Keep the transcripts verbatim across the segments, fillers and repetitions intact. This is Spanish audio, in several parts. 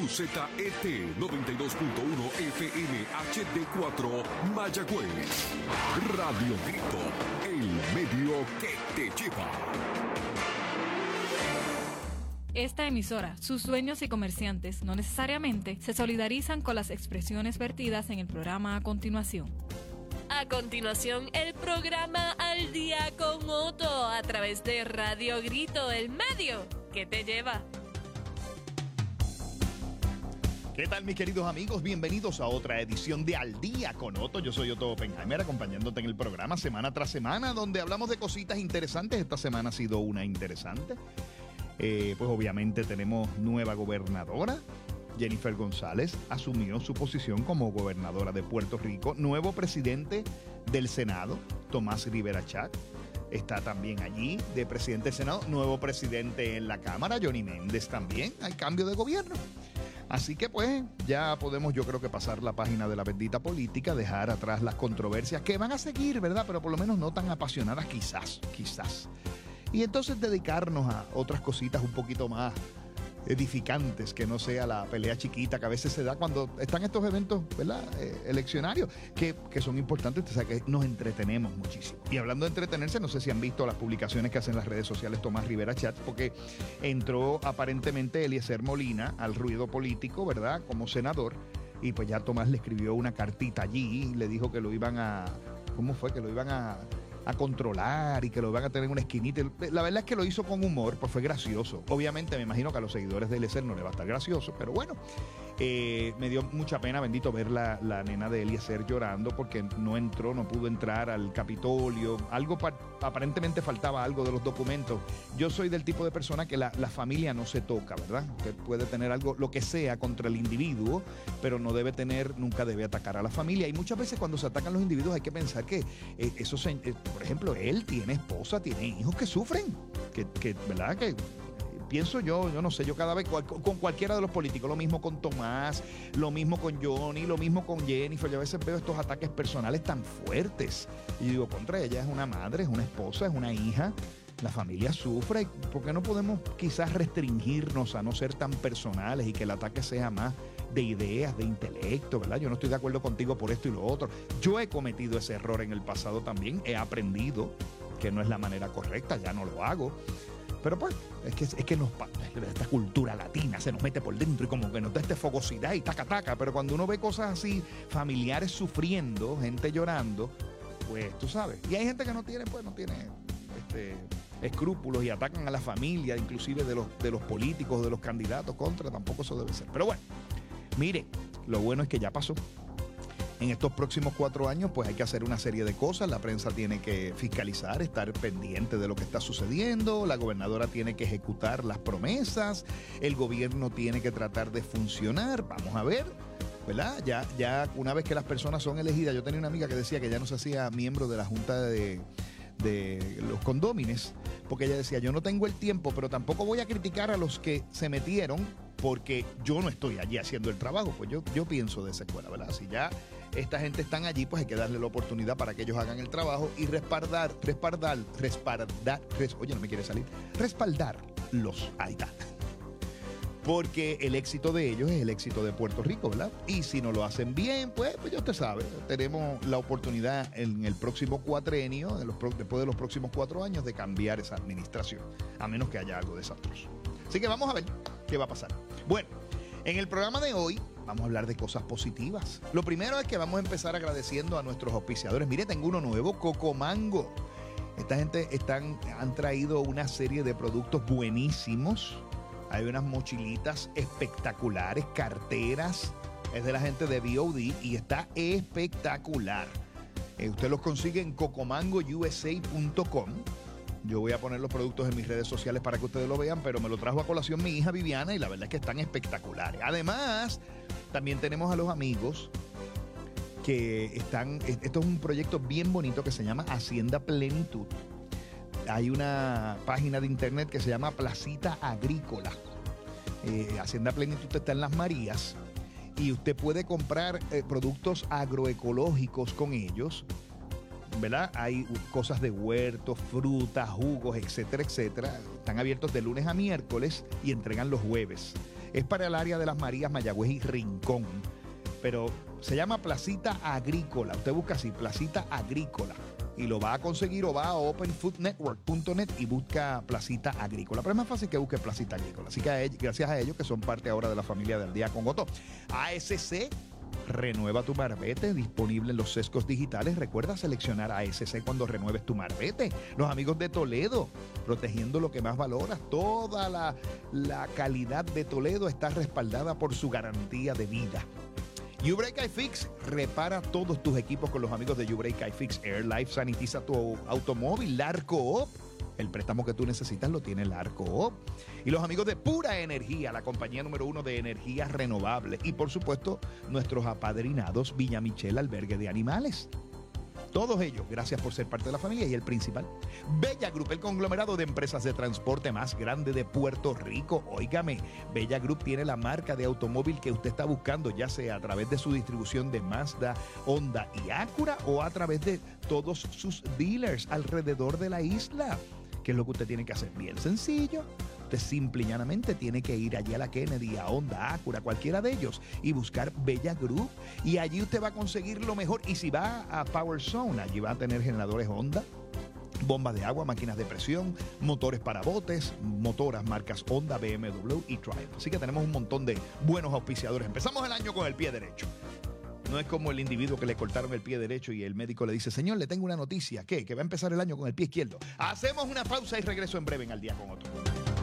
W Z E T noventa y dos punto uno F M H D cuatro Mayagüez. Radio Grito, el medio que te lleva. Esta emisora, sus dueños y comerciantes no necesariamente se solidarizan con las expresiones vertidas en el programa a continuación. A continuación, el programa Al Día con Otto a través de Radio Grito, el medio que te lleva. ¿Qué tal, mis queridos amigos? Bienvenidos a otra edición de Al Día con Otto. Yo soy Otto Oppenheimer, acompañándote en el programa semana tras semana, donde hablamos de cositas interesantes. Esta semana ha sido una interesante. Eh, pues obviamente tenemos nueva gobernadora. Jennifer González asumió su posición como gobernadora de Puerto Rico. Nuevo presidente del Senado, Tomás Rivera Chat, está también allí de presidente del Senado. Nuevo presidente en la Cámara, Johnny Méndez también. Hay cambio de gobierno. Así que pues ya podemos, yo creo que pasar la página de la bendita política, dejar atrás las controversias que van a seguir, ¿verdad? Pero por lo menos no tan apasionadas quizás, quizás. Y entonces dedicarnos a otras cositas un poquito más edificantes, que no sea la pelea chiquita que a veces se da cuando están estos eventos, ¿verdad? Eh, eleccionarios, que, que son importantes, o sea, que nos entretenemos muchísimo. Y hablando de entretenerse, no sé si han visto las publicaciones que hacen las redes sociales Tomás Rivera Chat, porque entró aparentemente Eliezer Molina al ruido político, ¿verdad? Como senador, y pues ya Tomás le escribió una cartita allí y le dijo que lo iban a, ¿cómo fue? Que lo iban a a controlar y que lo van a tener en una esquinita. La verdad es que lo hizo con humor, pues fue gracioso. Obviamente me imagino que a los seguidores de Eliezer no le va a estar gracioso, pero bueno, eh, me dio mucha pena, bendito, ver la, la nena de Eliezer llorando porque no entró, no pudo entrar al Capitolio. Algo, aparentemente faltaba algo de los documentos. Yo soy del tipo de persona que la, la familia no se toca, ¿verdad? Que puede tener algo, lo que sea, contra el individuo, pero no debe tener, nunca debe atacar a la familia. Y muchas veces cuando se atacan los individuos hay que pensar que eh, eso se... Eh, por ejemplo, él tiene esposa, tiene hijos que sufren, que, que ¿verdad? Que pienso yo, yo no sé, yo cada vez con cualquiera de los políticos, lo mismo con Tomás, lo mismo con Johnny, lo mismo con Jennifer. Yo a veces veo estos ataques personales tan fuertes y digo, contra ella es una madre, es una esposa, es una hija. La familia sufre. ¿Por qué no podemos quizás restringirnos a no ser tan personales y que el ataque sea más de ideas, de intelecto, ¿verdad? Yo no estoy de acuerdo contigo por esto y lo otro. Yo he cometido ese error en el pasado también. He aprendido que no es la manera correcta, ya no lo hago. Pero pues, es que, es que nos, esta cultura latina se nos mete por dentro y como que nos da esta fogosidad y taca taca. Pero cuando uno ve cosas así, familiares sufriendo, gente llorando, pues tú sabes. Y hay gente que no tiene, pues no tiene este, escrúpulos y atacan a la familia, inclusive de los, de los políticos, de los candidatos contra. Tampoco eso debe ser. Pero bueno, mire, lo bueno es que ya pasó. En estos próximos cuatro años, pues hay que hacer una serie de cosas. La prensa tiene que fiscalizar, estar pendiente de lo que está sucediendo. La gobernadora tiene que ejecutar las promesas. El gobierno tiene que tratar de funcionar. Vamos a ver, ¿verdad? Ya, ya una vez que las personas son elegidas, yo tenía una amiga que decía que ya no se hacía miembro de la Junta de, de los Condómines, porque ella decía, yo no tengo el tiempo, pero tampoco voy a criticar a los que se metieron porque yo no estoy allí haciendo el trabajo. Pues yo, yo pienso de esa escuela, ¿verdad? Si ya esta gente están allí, pues hay que darle la oportunidad para que ellos hagan el trabajo y respaldar, respaldar, respaldar, res, oye, no me quiere salir, respaldarlos. Ahí está. Porque el éxito de ellos es el éxito de Puerto Rico, ¿verdad? Y si no lo hacen bien, pues, pues ya usted sabe, tenemos la oportunidad en el próximo cuatrenio, en los, después de los próximos cuatro años, de cambiar esa administración, a menos que haya algo desastroso. Así que vamos a ver qué va a pasar. Bueno, en el programa de hoy vamos a hablar de cosas positivas. Lo primero es que vamos a empezar agradeciendo a nuestros auspiciadores. Mire, tengo uno nuevo, Cocomango. Esta gente están, han traído una serie de productos buenísimos. Hay unas mochilitas espectaculares, carteras. Es de la gente de B O D y está espectacular. Eh, usted los consigue en cocomango u s a punto com. Yo voy a poner los productos en mis redes sociales para que ustedes lo vean, pero me lo trajo a colación mi hija Viviana y la verdad es que están espectaculares. Además, también tenemos a los amigos que están... Esto es un proyecto bien bonito que se llama Hacienda Plenitud. Hay una página de internet que se llama Placita Agrícola. Eh, Hacienda Plenitud está en Las Marías y usted puede comprar eh, productos agroecológicos con ellos, ¿verdad? Hay cosas de huertos, frutas, jugos, etcétera, etcétera. Están abiertos de lunes a miércoles y entregan los jueves. Es para el área de Las Marías, Mayagüez y Rincón. Pero se llama Placita Agrícola. Usted busca así, Placita Agrícola. Y lo va a conseguir o va a open food network punto net y busca Placita Agrícola. Pero es más fácil que busque Placita Agrícola. Así que a ellos, gracias a ellos que son parte ahora de la familia del Día con Otto. A S C, renueva tu marbete, disponible en los sescos digitales. Recuerda seleccionar A S C cuando renueves tu marbete. Los amigos de Toledo, protegiendo lo que más valoras. Toda la, la calidad de Toledo está respaldada por su garantía de vida. U-Break iFix, repara todos tus equipos con los amigos de U-Break iFix. AirLife sanitiza tu automóvil. Larcoop, el préstamo que tú necesitas lo tiene Larcoop. Y los amigos de Pura Energía, la compañía número uno de energías renovables. Y por supuesto, nuestros apadrinados Villa Michel, albergue de animales. Todos ellos, gracias por ser parte de la familia. Y el principal, Bella Group, el conglomerado de empresas de transporte más grande de Puerto Rico. Óigame, Bella Group tiene la marca de automóvil que usted está buscando, ya sea a través de su distribución de Mazda, Honda y Acura o a través de todos sus dealers alrededor de la isla. ¿Qué es lo que usted tiene que hacer? Bien sencillo. Usted simple y llanamente tiene que ir allí a la Kennedy, a Honda, Acura, cualquiera de ellos y buscar Bella Group. Y allí usted va a conseguir lo mejor. Y si va a Power Zone, allí va a tener generadores Honda, bombas de agua, máquinas de presión, motores para botes, motoras marcas Honda, B M W y Triumph. Así que tenemos un montón de buenos auspiciadores. Empezamos el año con el pie derecho. No es como el individuo que le cortaron el pie derecho y el médico le dice, señor, le tengo una noticia. ¿Qué? Que va a empezar el año con el pie izquierdo. Hacemos una pausa y regreso en breve en Al Día con Otto.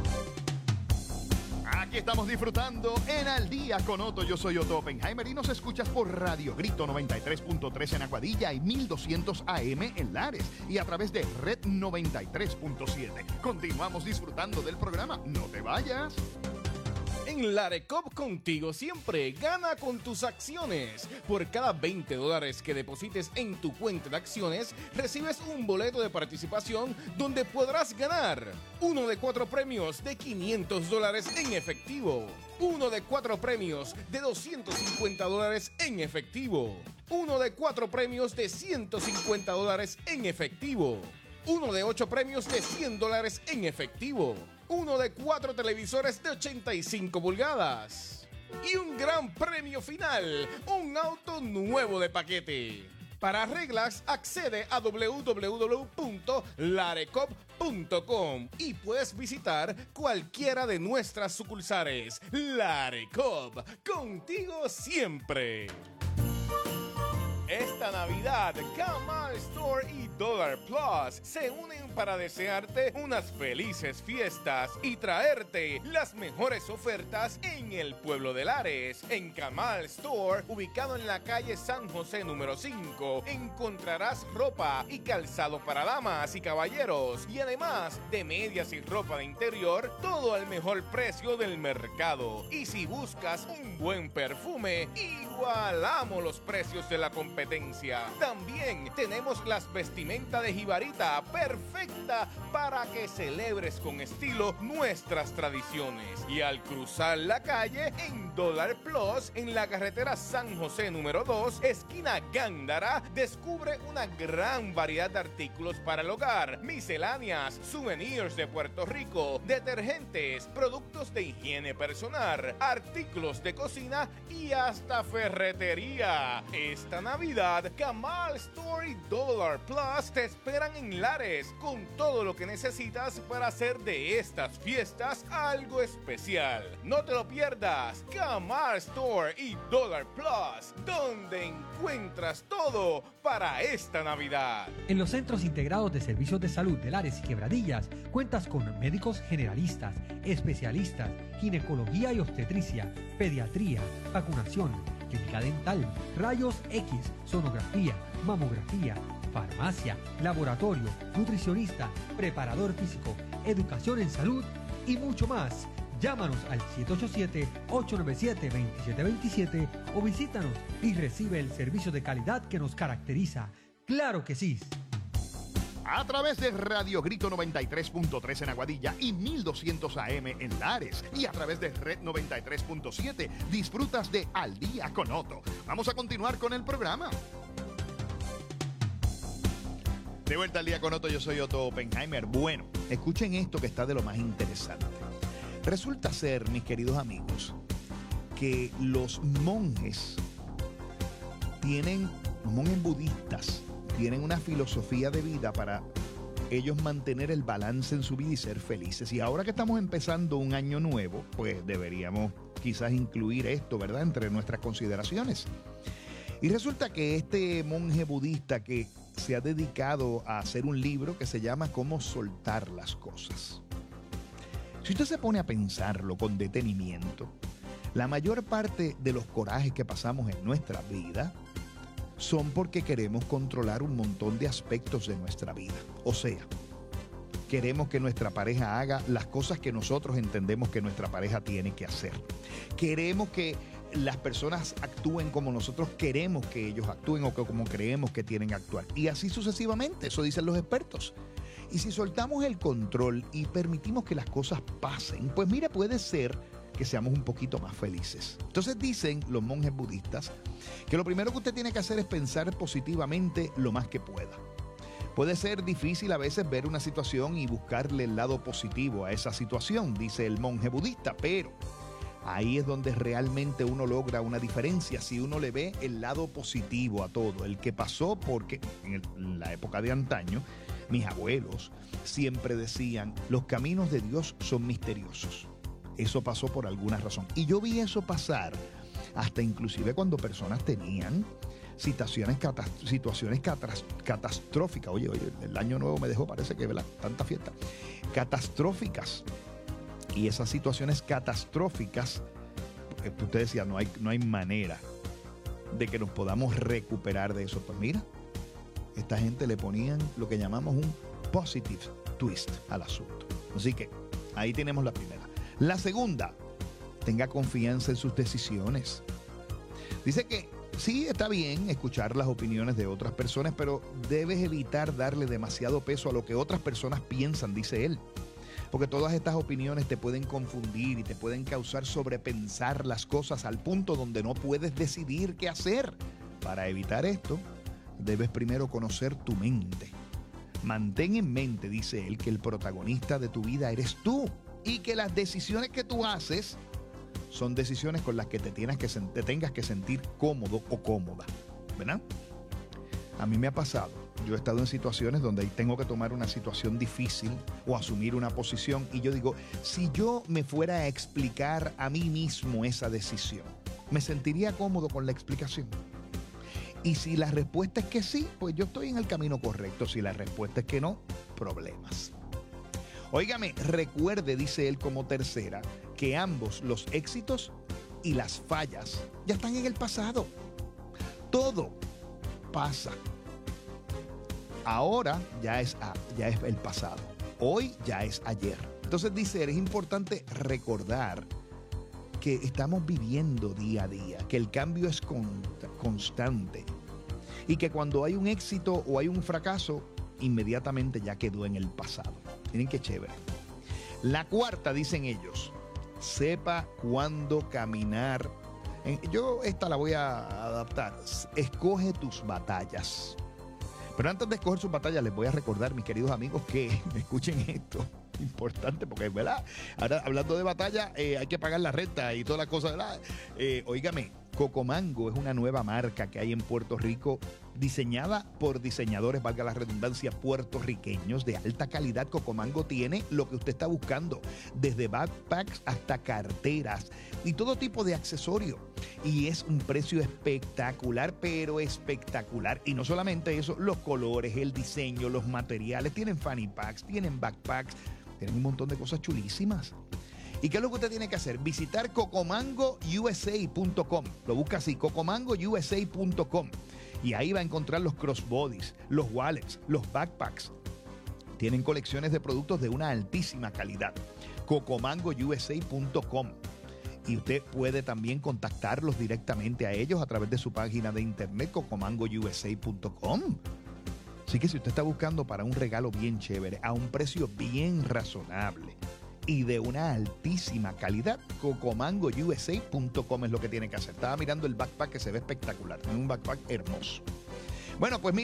Aquí estamos disfrutando en Al Día con Otto. Yo soy Otto Oppenheimer y nos escuchas por Radio Grito noventa y tres punto tres en Aguadilla y mil doscientos A M en Lares y a través de Red noventa y tres punto siete. Continuamos disfrutando del programa. No te vayas. En Larecop contigo siempre, gana con tus acciones. Por cada veinte dólares que deposites en tu cuenta de acciones, recibes un boleto de participación donde podrás ganar uno de cuatro premios de quinientos dólares en efectivo, uno de cuatro premios de doscientos cincuenta dólares en efectivo, uno de cuatro premios de ciento cincuenta dólares en efectivo, uno de ocho premios de cien dólares en efectivo, uno de cuatro televisores de ochenta y cinco pulgadas y un gran premio final, un auto nuevo de paquete. Para reglas, accede a doble u doble u doble u punto larecop punto com y puedes visitar cualquiera de nuestras sucursales. Larecop, contigo siempre. Esta Navidad, Kamal Store y Dollar Plus se unen para desearte unas felices fiestas y traerte las mejores ofertas en el pueblo de Lares. En Kamal Store, ubicado en la calle San José número cinco, encontrarás ropa y calzado para damas y caballeros y además de medias y ropa de interior, todo al mejor precio del mercado. Y si buscas un buen perfume, igualamos los precios de la competencia. También tenemos las vestimentas de jibarita, perfecta para que celebres con estilo nuestras tradiciones. Y al cruzar la calle en Dollar Plus, en la carretera San José número dos, esquina Gándara, descubre una gran variedad de artículos para el hogar, misceláneas, souvenirs de Puerto Rico, detergentes, productos de higiene personal, artículos de cocina y hasta ferretería. Esta Navidad, Kamal Store y Dollar Plus te esperan en Lares con todo lo que necesitas para hacer de estas fiestas algo especial. No te lo pierdas, Kamal Store y Dollar Plus, donde encuentras todo para esta Navidad. En los Centros Integrados de Servicios de Salud de Lares y Quebradillas cuentas con médicos generalistas, especialistas, ginecología y obstetricia, pediatría, vacunación, clínica dental, rayos X, sonografía, mamografía, farmacia, laboratorio, nutricionista, preparador físico, educación en salud y mucho más. Llámanos al siete ocho siete, ocho nueve siete, dos siete dos siete o visítanos y recibe el servicio de calidad que nos caracteriza. ¡Claro que sí! A través de Radio Grito noventa y tres punto tres en Aguadilla y mil doscientos A M en Lares y a través de Red noventa y tres punto siete disfrutas de Al Día con Otto. Vamos a continuar con el programa. De vuelta al Día con Otto, yo soy Otto Oppenheimer. Bueno, escuchen esto que está de lo más interesante. Resulta ser, mis queridos amigos, que los monjes tienen, los monjes budistas, tienen una filosofía de vida para ellos mantener el balance en su vida y ser felices. Y ahora que estamos empezando un año nuevo, pues deberíamos quizás incluir esto, ¿verdad?, entre nuestras consideraciones. Y resulta que este monje budista que se ha dedicado a hacer un libro que se llama Cómo soltar las cosas. Si usted se pone a pensarlo con detenimiento, la mayor parte de los corajes que pasamos en nuestra vida son porque queremos controlar un montón de aspectos de nuestra vida. O sea, queremos que nuestra pareja haga las cosas que nosotros entendemos que nuestra pareja tiene que hacer. Queremos que las personas actúen como nosotros queremos que ellos actúen o que como creemos que tienen que actuar. Y así sucesivamente, eso dicen los expertos. Y si soltamos el control y permitimos que las cosas pasen, pues mira, puede ser que seamos un poquito más felices. Entonces dicen los monjes budistas que lo primero que usted tiene que hacer es pensar positivamente lo más que pueda. Puede ser difícil a veces ver una situación y buscarle el lado positivo a esa situación, dice el monje budista, pero ahí es donde realmente uno logra una diferencia, si uno le ve el lado positivo a todo, el que pasó, porque en, el, en la época de antaño, mis abuelos siempre decían, los caminos de Dios son misteriosos. Eso pasó por alguna razón. Y yo vi eso pasar hasta inclusive cuando personas tenían situaciones, catast- situaciones catast- catastróficas. Oye, oye, el año nuevo me dejó, parece que, ¿verdad?, tanta fiesta. Catastróficas. Y esas situaciones catastróficas, usted decía, no hay, no hay manera de que nos podamos recuperar de eso. Pues mira, esta gente le ponían lo que llamamos un positive twist al asunto. Así que ahí tenemos la primera. La segunda, tenga confianza en sus decisiones. Dice que sí, está bien escuchar las opiniones de otras personas, pero debes evitar darle demasiado peso a lo que otras personas piensan, dice él. Porque todas estas opiniones te pueden confundir y te pueden causar sobrepensar las cosas al punto donde no puedes decidir qué hacer. Para evitar esto, debes primero conocer tu mente. Mantén en mente, dice él, que el protagonista de tu vida eres tú y que las decisiones que tú haces son decisiones con las que te, tienes que, te tengas que sentir cómodo o cómoda, ¿verdad? A mí me ha pasado. Yo he estado en situaciones donde tengo que tomar una situación difícil o asumir una posición y yo digo, si yo me fuera a explicar a mí mismo esa decisión, ¿me sentiría cómodo con la explicación? Y si la respuesta es que sí, pues yo estoy en el camino correcto. Si la respuesta es que no, problemas. Óigame, recuerde, dice él como tercera, que ambos, los éxitos y las fallas, ya están en el pasado. Todo pasa. Ahora ya es, ya es el pasado. Hoy ya es ayer. Entonces dice, es importante recordar que estamos viviendo día a día, que el cambio es con, constante y que cuando hay un éxito o hay un fracaso, inmediatamente ya quedó en el pasado. Miren qué chévere. La cuarta, dicen ellos, sepa cuándo caminar. Yo esta la voy a adaptar. Escoge tus batallas. Pero antes de escoger sus batallas, les voy a recordar, mis queridos amigos, que escuchen esto. Importante, porque es verdad. Ahora, hablando de batalla, eh, hay que pagar la renta y todas las cosas, ¿verdad? Eh, óigame, Cocomango es una nueva marca que hay en Puerto Rico, diseñada por diseñadores, valga la redundancia, puertorriqueños de alta calidad. Cocomango tiene lo que usted está buscando, desde backpacks hasta carteras y todo tipo de accesorios. Y es un precio espectacular, pero espectacular. Y no solamente eso, los colores, el diseño, los materiales. Tienen fanny packs, tienen backpacks, tienen un montón de cosas chulísimas. ¿Y qué es lo que usted tiene que hacer? Visitar cocomango u s a punto com. Lo busca así, cocomango u s a punto com. Y ahí va a encontrar los crossbodies, los wallets, los backpacks. Tienen colecciones de productos de una altísima calidad. cocomango u s a punto com. Y usted puede también contactarlos directamente a ellos a través de su página de internet, cocomango u s a punto com. Así que si usted está buscando para un regalo bien chévere, a un precio bien razonable y de una altísima calidad, cocomango u s a punto com es lo que tiene que hacer. Estaba mirando el backpack que se ve espectacular. Es un backpack hermoso. Bueno, pues mire,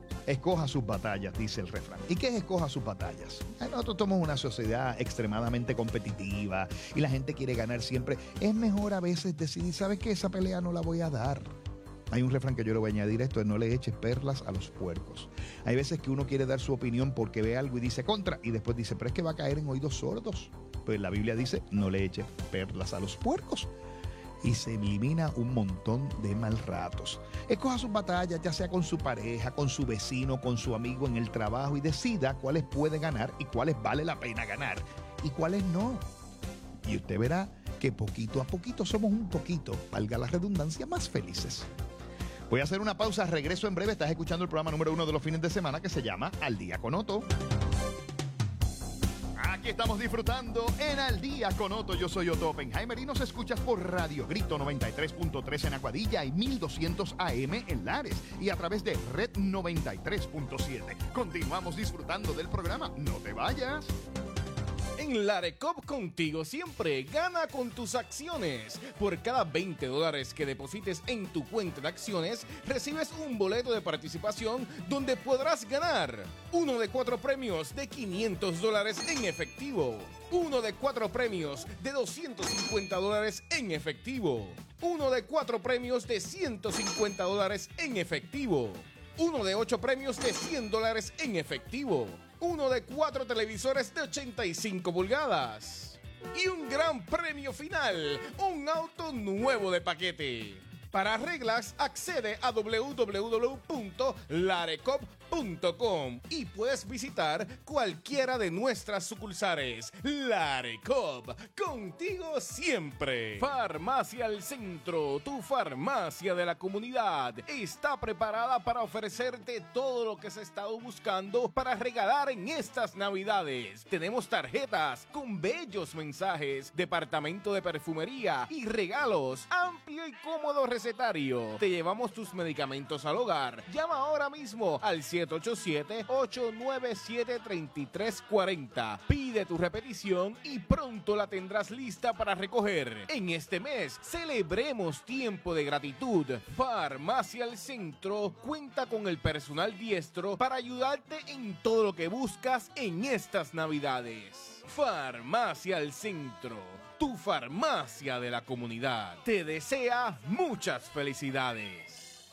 escoja sus batallas, dice el refrán. ¿Y qué es escoja sus batallas? Nosotros somos una sociedad extremadamente competitiva y la gente quiere ganar siempre. Es mejor a veces decidir, ¿sabes qué? Esa pelea no la voy a dar. Hay un refrán que yo le voy a añadir esto, es no le eches perlas a los puercos. Hay veces que uno quiere dar su opinión porque ve algo y dice contra, y después dice, pero es que va a caer en oídos sordos. Pues la Biblia dice, no le eches perlas a los puercos. Y se elimina un montón de mal ratos. Escoja sus batallas, ya sea con su pareja, con su vecino, con su amigo en el trabajo, y decida cuáles puede ganar y cuáles vale la pena ganar y cuáles no. Y usted verá que poquito a poquito somos un poquito, valga la redundancia, más felices. Voy a hacer una pausa, regreso en breve. Estás escuchando el programa número uno de los fines de semana que se llama Al Día con Otto. Aquí estamos disfrutando en Al Día con Otto. Yo soy Otto Oppenheimer y nos escuchas por Radio Grito noventa y tres punto tres en Aguadilla y mil doscientos A M en Lares y a través de Red noventa y tres punto siete. Continuamos disfrutando del programa. No te vayas. En Larecop contigo siempre, gana con tus acciones. Por cada veinte dólares que deposites en tu cuenta de acciones, recibes un boleto de participación donde podrás ganar uno de cuatro premios de quinientos dólares en efectivo, uno de cuatro premios de doscientos cincuenta dólares en efectivo, uno de cuatro premios de ciento cincuenta dólares en efectivo, uno de ocho premios de cien dólares en efectivo, uno de cuatro televisores de ochenta y cinco pulgadas y un gran premio final, un auto nuevo de paquete. Para reglas, accede a doble u doble u doble u punto larecop punto com y puedes visitar cualquiera de nuestras sucursales. Larecop, contigo siempre. Farmacia El Centro, tu farmacia de la comunidad, está preparada para ofrecerte todo lo que has estado buscando para regalar en estas navidades. Tenemos tarjetas con bellos mensajes, departamento de perfumería y regalos, amplio y cómodo recetario. Te llevamos tus medicamentos al hogar. Llama ahora mismo al siete ocho siete, ocho nueve siete, tres tres cuatro cero. Pide tu repetición y pronto la tendrás lista para recoger. En este mes, celebremos tiempo de gratitud. Farmacia El Centro cuenta con el personal diestro para ayudarte en todo lo que buscas en estas navidades. Farmacia El Centro, tu farmacia de la comunidad. Te desea muchas felicidades.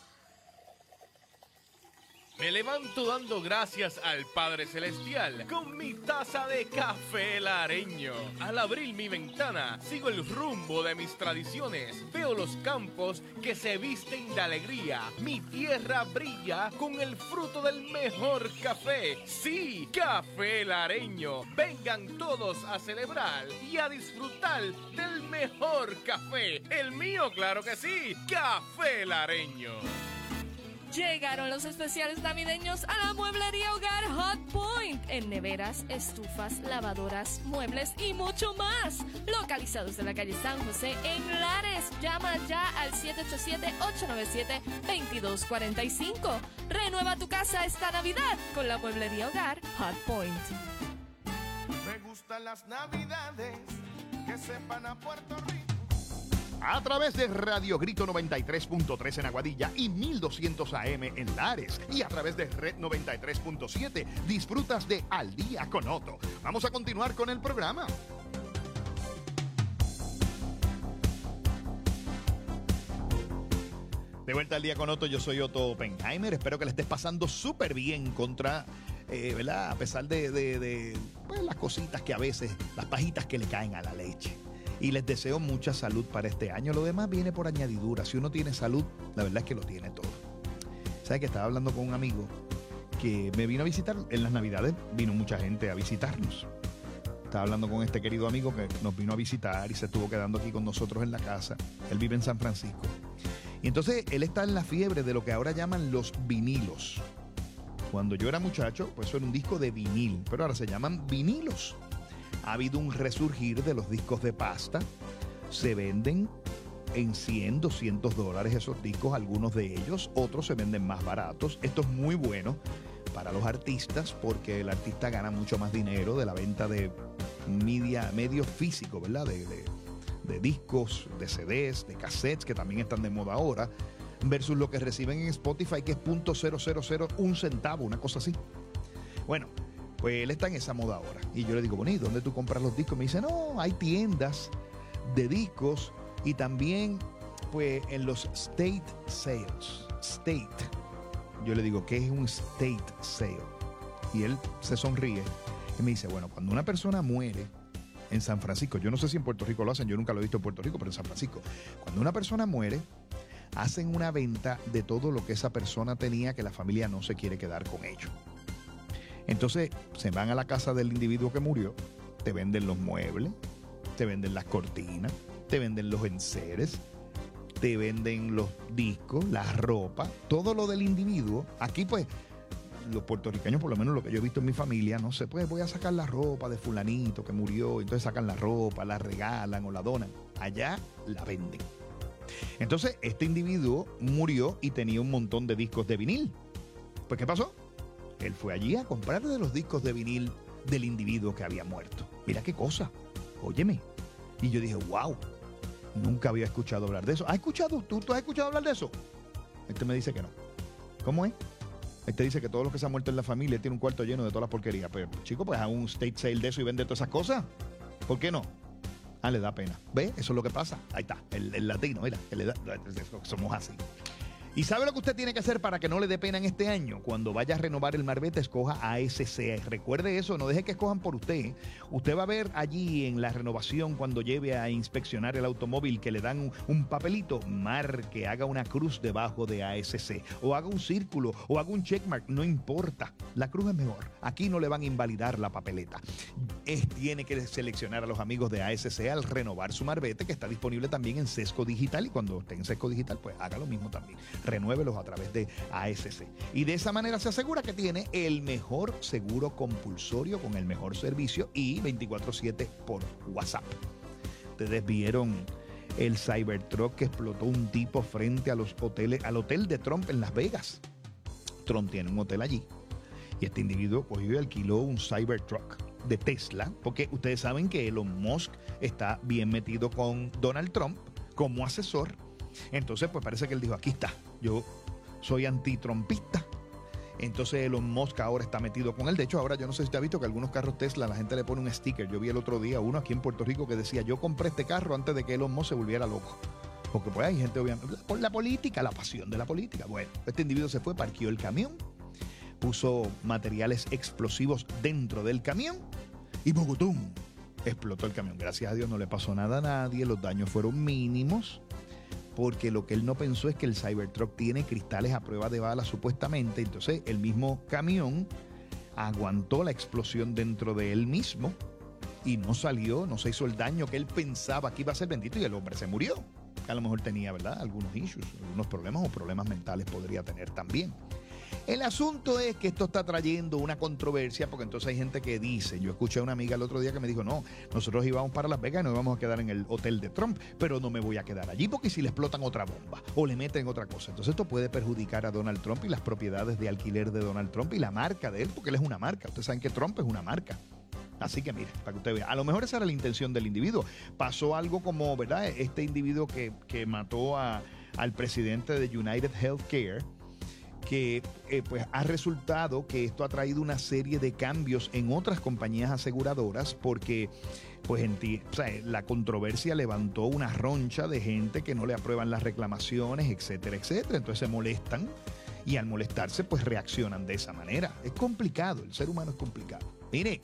Me levanto dando gracias al Padre Celestial con mi taza de café lareño. Al abrir mi ventana, sigo el rumbo de mis tradiciones. Veo los campos que se visten de alegría. Mi tierra brilla con el fruto del mejor café. Sí, café lareño. Vengan todos a celebrar y a disfrutar del mejor café. El mío, claro que sí, café lareño. Llegaron los especiales navideños a la mueblería Hogar Hot Point. En neveras, estufas, lavadoras, muebles y mucho más. Localizados en la calle San José en Lares. Llama ya al siete ocho siete, ocho nueve siete, dos dos cuatro cinco. Renueva tu casa esta Navidad con la mueblería Hogar Hot Point. Me gustan las navidades que sepan a Puerto Rico. A través de Radio Grito noventa y tres punto tres en Aguadilla y mil doscientos A M en Lares y a través de Red noventa y tres punto siete disfrutas de Al Día con Otto. Vamos a continuar con el programa. De vuelta al Día con Otto, yo soy Otto Oppenheimer. Espero que le estés pasando súper bien contra, eh, ¿verdad? A pesar de, de, de pues, las cositas que a veces, las pajitas que le caen a la leche. Y les deseo mucha salud para este año. Lo demás viene por añadidura. Si uno tiene salud, la verdad es que lo tiene todo. ¿Sabes que estaba hablando con un amigo que me vino a visitar? En las Navidades vino mucha gente a visitarnos. Estaba hablando con este querido amigo que nos vino a visitar y se estuvo quedando aquí con nosotros en la casa. Él vive en San Francisco. Y entonces él está en la fiebre de lo que ahora llaman los vinilos. Cuando yo era muchacho, pues eso era un disco de vinil, pero ahora se llaman vinilos. Ha habido un resurgir de los discos de pasta. Se venden en cien, doscientos dólares esos discos, algunos de ellos. Otros se venden más baratos. Esto es muy bueno para los artistas porque el artista gana mucho más dinero de la venta de media, medios físicos, ¿verdad? De, de, de discos, de C Ds, de cassettes, que también están de moda ahora. versus lo que reciben en Spotify, que es punto cero cero cero un centavo, una cosa así. Bueno, pues él está en esa moda ahora. Y yo le digo, bueno, ¿y dónde tú compras los discos? Me dice, no, hay tiendas de discos y también, pues, en los state sales. State. Yo le digo, ¿qué es un state sale? Y él se sonríe y me dice, bueno, cuando una persona muere en San Francisco, yo no sé si en Puerto Rico lo hacen, yo nunca lo he visto en Puerto Rico, pero en San Francisco, cuando una persona muere, hacen una venta de todo lo que esa persona tenía que la familia no se quiere quedar con ello. Entonces se van a la casa del individuo que murió, te venden los muebles, te venden las cortinas, te venden los enseres, te venden los discos, la ropa, todo lo del individuo. Aquí pues los puertorriqueños, por lo menos lo que yo he visto en mi familia, no sé, pues voy a sacar la ropa de fulanito que murió, entonces sacan la ropa, la regalan o la donan. Allá la venden. Entonces este individuo murió y tenía un montón de discos de vinil. Pues ¿qué pasó? Él fue allí a comprar de los discos de vinil del individuo que había muerto. Mira qué cosa. Óyeme. Y yo dije, wow, nunca había escuchado hablar de eso. ¿Has escuchado? ¿Tú, ¿Tú has escuchado hablar de eso? Este me dice que no. ¿Cómo es? Este dice que todos los que se han muerto en la familia tiene un cuarto lleno de todas las porquerías. Pero, chico, pues haga un state sale de eso y vende todas esas cosas. ¿Por qué no? Ah, le da pena. ¿Ves? Eso es lo que pasa. Ahí está. El, el latino, mira, que le da, somos así. ¿Y sabe lo que usted tiene que hacer para que no le dé pena en este año? Cuando vaya a renovar el marbete, escoja A S C. Recuerde eso, no deje que escojan por usted. Usted va a ver allí en la renovación, cuando lleve a inspeccionar el automóvil, que le dan un, un papelito, marque, haga una cruz debajo de A S C. O haga un círculo, o haga un checkmark, no importa. La cruz es mejor. Aquí no le van a invalidar la papeleta. Es, tiene que seleccionar a los amigos de A S C al renovar su marbete, que está disponible también en Sesco Digital. Y cuando esté en Sesco Digital, pues haga lo mismo también. Renuévelos a través de A S C. Y de esa manera se asegura que tiene el mejor seguro compulsorio con el mejor servicio y veinticuatro siete por WhatsApp. Ustedes vieron el Cybertruck que explotó un tipo frente a los hoteles, al hotel de Trump en Las Vegas. Trump tiene un hotel allí y este individuo cogió y alquiló un Cybertruck de Tesla, porque ustedes saben que Elon Musk está bien metido con Donald Trump como asesor. Entonces, pues parece que él dijo, aquí está, yo soy antitrumpista. Entonces Elon Musk ahora está metido con él. De hecho, ahora yo no sé si te has visto que algunos carros Tesla la gente le pone un sticker. Yo vi el otro día uno aquí en Puerto Rico que decía, yo compré este carro antes de que Elon Musk se volviera loco. Porque pues hay gente, obviamente, por la política, la pasión de la política. Bueno, este individuo se fue, parqueó el camión, puso materiales explosivos dentro del camión y ¡bogotum! Explotó el camión. Gracias a Dios no le pasó nada a nadie, los daños fueron mínimos. Porque lo que él no pensó es que el Cybertruck tiene cristales a prueba de bala supuestamente. Entonces el mismo camión aguantó la explosión dentro de él mismo y no salió, no se hizo el daño que él pensaba que iba a ser. Bendito, y el hombre se murió. A lo mejor tenía, ¿verdad?, algunos issues, algunos problemas o problemas mentales podría tener también. El asunto es que esto está trayendo una controversia, porque entonces hay gente que dice, yo escuché a una amiga el otro día que me dijo, no, nosotros íbamos para Las Vegas y nos íbamos a quedar en el hotel de Trump, pero no me voy a quedar allí porque si le explotan otra bomba o le meten otra cosa, entonces esto puede perjudicar a Donald Trump y las propiedades de alquiler de Donald Trump y la marca de él, porque él es una marca. Ustedes saben que Trump es una marca. Así que mire, para que usted vea, a lo mejor esa era la intención del individuo. Pasó algo como, ¿verdad?, este individuo que, que mató a, al presidente de United Healthcare, que eh, pues ha resultado que esto ha traído una serie de cambios en otras compañías aseguradoras, porque pues en ti, o sea, la controversia levantó una roncha de gente que no le aprueban las reclamaciones, etcétera, etcétera. Entonces se molestan y al molestarse pues reaccionan de esa manera. Es complicado, el ser humano es complicado. Mire,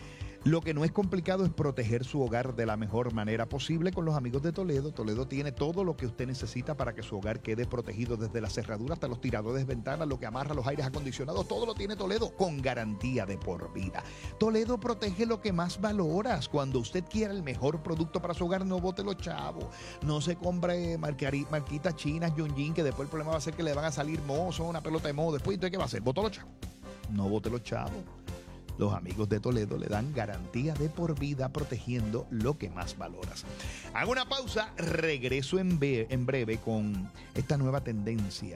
lo que no es complicado es proteger su hogar de la mejor manera posible con los amigos de Toledo. Toledo tiene todo lo que usted necesita para que su hogar quede protegido, desde la cerradura hasta los tiradores de ventanas, lo que amarra los aires acondicionados, todo lo tiene Toledo con garantía de por vida. Toledo protege lo que más valoras. Cuando usted quiera el mejor producto para su hogar, no bote los chavos. No se compre marquitas chinas, Yunjin, que después el problema va a ser que le van a salir mozos, una pelota de moho. Después, ¿entonces qué va a hacer? ¿Botó los chavos? No bote los chavos. Los amigos de Toledo le dan garantía de por vida protegiendo lo que más valoras. Hago una pausa, regreso en, be- en breve con esta nueva tendencia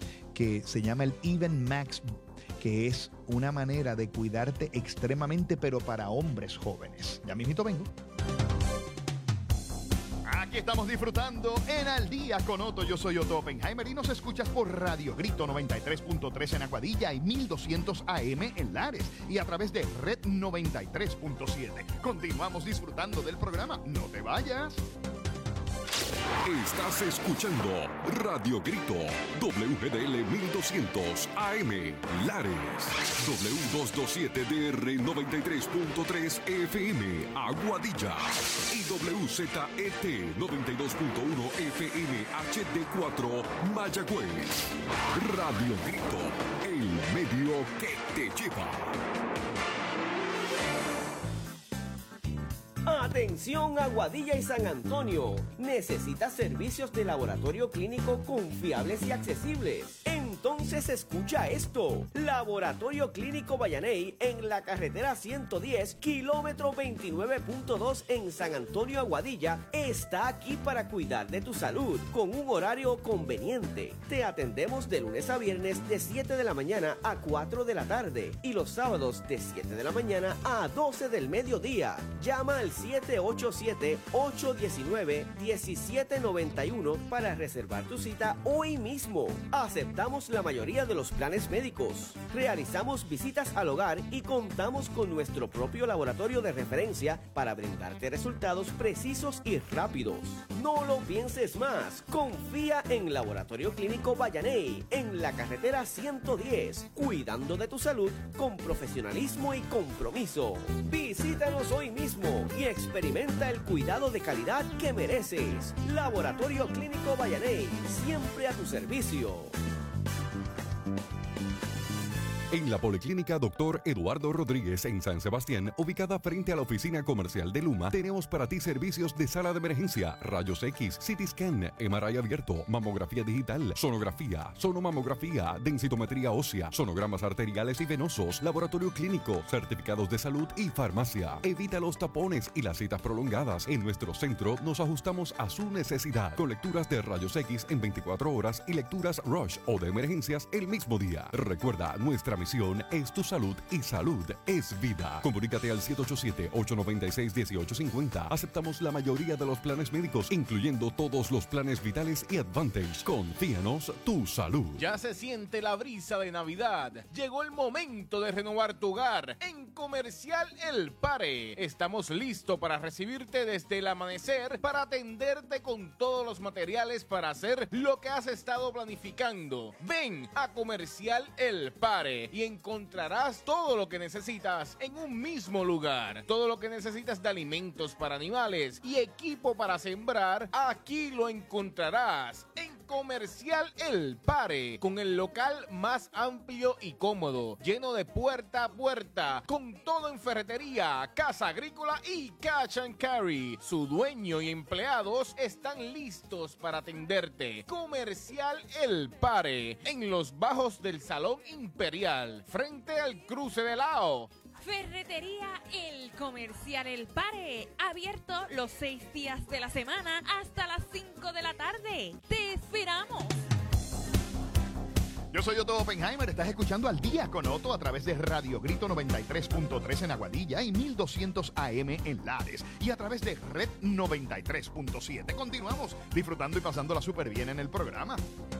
que se llama el Even Max, que es una manera de cuidarte extremadamente, pero para hombres jóvenes. Ya mismito vengo. Aquí estamos disfrutando en Al Día con Otto. Yo soy Otto Oppenheimer y nos escuchas por Radio Grito noventa y tres punto tres en Aguadilla y mil doscientos A M en Lares y a través de Red noventa y tres punto siete. Continuamos disfrutando del programa. No te vayas. Estás escuchando Radio Grito, W G D L mil doscientos A M, Lares, W doscientos veintisiete D R noventa y tres punto tres F M, Aguadilla, y W Z E T noventa y dos punto uno F M H D cuatro, Mayagüez. Radio Grito, el medio que te lleva. Atención Aguadilla y San Antonio. ¿Necesitas servicios de laboratorio clínico confiables y accesibles? Entonces escucha esto. Laboratorio Clínico Vallaney en la carretera ciento diez, kilómetro veintinueve punto dos en San Antonio, Aguadilla, está aquí para cuidar de tu salud con un horario conveniente. Te atendemos de lunes a viernes de siete de la mañana a cuatro de la tarde y los sábados de siete de la mañana a doce del mediodía. Llama al siete ocho siete, ocho uno nueve, uno siete nueve uno para reservar tu cita hoy mismo. Aceptamos la mayoría de los planes médicos. Realizamos visitas al hogar y contamos con nuestro propio laboratorio de referencia para brindarte resultados precisos y rápidos. No lo pienses más. Confía en Laboratorio Clínico Vallaney en la carretera ciento diez, cuidando de tu salud con profesionalismo y compromiso. Visítanos hoy mismo y experimenta el cuidado de calidad que mereces. Laboratorio Clínico Vallaney, siempre a tu servicio. En la Policlínica doctor Eduardo Rodríguez en San Sebastián, ubicada frente a la oficina comercial de Luma, tenemos para ti servicios de sala de emergencia, rayos X, C T scan, M R I abierto, mamografía digital, sonografía, sonomamografía, densitometría ósea, sonogramas arteriales y venosos, laboratorio clínico, certificados de salud y farmacia. Evita los tapones y las citas prolongadas. En nuestro centro nos ajustamos a su necesidad, con lecturas de rayos X en veinticuatro horas y lecturas Rush o de emergencias el mismo día. Recuerda, nuestra misión es tu salud y salud es vida. Comunícate al siete ocho siete, ocho nueve seis, uno ocho cinco cero. Aceptamos la mayoría de los planes médicos, incluyendo todos los planes vitales y Advantage. Confíanos tu salud. Ya se siente la brisa de Navidad. Llegó el momento de renovar tu hogar. En Comercial El Pare estamos listos para recibirte desde el amanecer, para atenderte con todos los materiales para hacer lo que has estado planificando. Ven a Comercial El Pare y encontrarás todo lo que necesitas en un mismo lugar. Todo lo que necesitas de alimentos para animales y equipo para sembrar, aquí lo encontrarás en Comercial El Pare, con el local más amplio y cómodo, lleno de puerta a puerta, con todo en ferretería, casa agrícola y cash and carry. Su dueño y empleados están listos para atenderte. Comercial El Pare, en los bajos del Salón Imperial, frente al cruce de Lao. Ferretería El Comercial El Pare, abierto los seis días de la semana hasta las cinco de la tarde. ¡Te esperamos! Yo soy Otto Oppenheimer, estás escuchando Al Día con Otto a través de Radio Grito noventa y tres punto tres en Aguadilla y mil doscientos A M en Lares y a través de Red noventa y tres punto siete. Continuamos disfrutando y pasándola súper bien en el programa.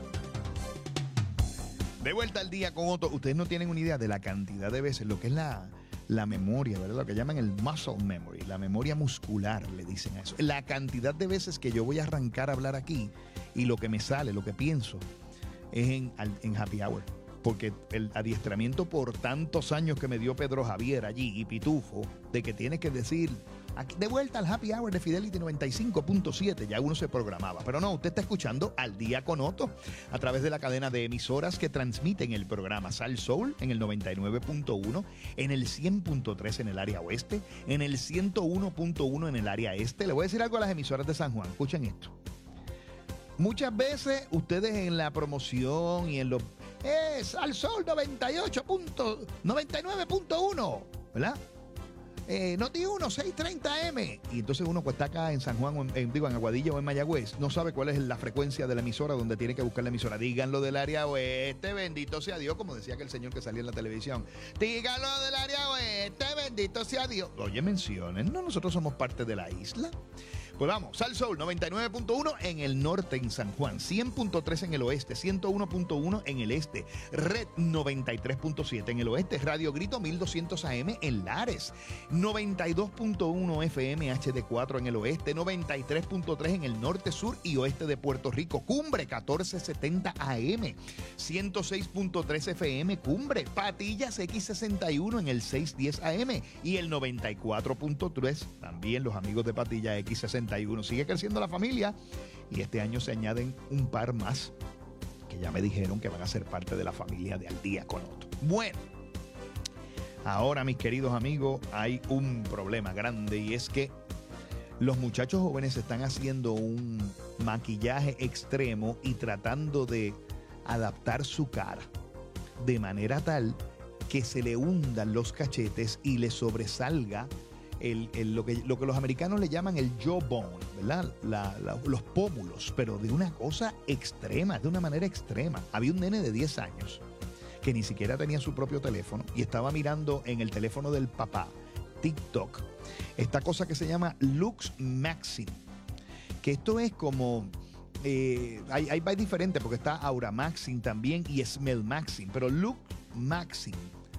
De vuelta al Día con Otto. Ustedes no tienen una idea de la cantidad de veces, lo que es la... la memoria, ¿verdad? Lo que llaman el muscle memory, la memoria muscular, le dicen a eso. La cantidad de veces que yo voy a arrancar a hablar aquí y lo que me sale, lo que pienso, es en, en happy hour. Porque el adiestramiento por tantos años que me dio Pedro Javier allí y Pitufo, de que tienes que decir, aquí, de vuelta al happy hour de Fidelity noventa y cinco punto siete, ya uno se programaba. Pero no, usted está escuchando Al Día con Otto a través de la cadena de emisoras que transmiten el programa Sal Soul en el noventa y nueve punto uno, en el cien punto tres en el área oeste, en el ciento uno punto uno en el área este. Le voy a decir algo a las emisoras de San Juan, escuchen esto. Muchas veces ustedes en la promoción y en los... ¡Eh, Sal Soul noventa y ocho punto noventa y nueve punto uno! ¿Verdad? Eh, Noti uno, seiscientos treinta eme. Y entonces uno que está acá en San Juan, o en, en, digo, en Aguadilla o en Mayagüez, no sabe cuál es la frecuencia de la emisora donde tiene que buscar la emisora. Díganlo del área oeste, bendito sea Dios, como decía aquel señor que salía en la televisión. Díganlo del área oeste, bendito sea Dios. Oye, mencionen, no, nosotros somos parte de la isla. Pues vamos, Sal Soul noventa y nueve punto uno en el norte en San Juan, cien punto tres en el oeste, ciento uno punto uno en el este, Red noventa y tres punto siete en el oeste, Radio Grito mil doscientos A M en Lares, noventa y dos punto uno F M H D cuatro en el oeste, noventa y tres punto tres en el norte, sur y oeste de Puerto Rico, Cumbre catorce setenta A M, ciento seis punto tres F M Cumbre, Patillas X sesenta y uno en el seiscientos diez A M y el noventa y cuatro punto tres, también los amigos de Patillas X sesenta y uno. Sigue creciendo la familia y este año se añaden un par más que ya me dijeron que van a ser parte de la familia de Al Día con Otto. Bueno, ahora mis queridos amigos, hay un problema grande y es que los muchachos jóvenes están haciendo un maquillaje extremo y tratando de adaptar su cara de manera tal que se le hundan los cachetes y le sobresalga el, el, lo, que, lo que los americanos le llaman el jawbone, ¿verdad? La, la, los pómulos, pero de una cosa extrema, de una manera extrema. Había un nene de diez años que ni siquiera tenía su propio teléfono y estaba mirando en el teléfono del papá TikTok, esta cosa que se llama Lux Maxim, que esto es como... Eh, hay, hay, hay diferente porque está Aura Maxim también y Smell Maxim, pero Lux Maxim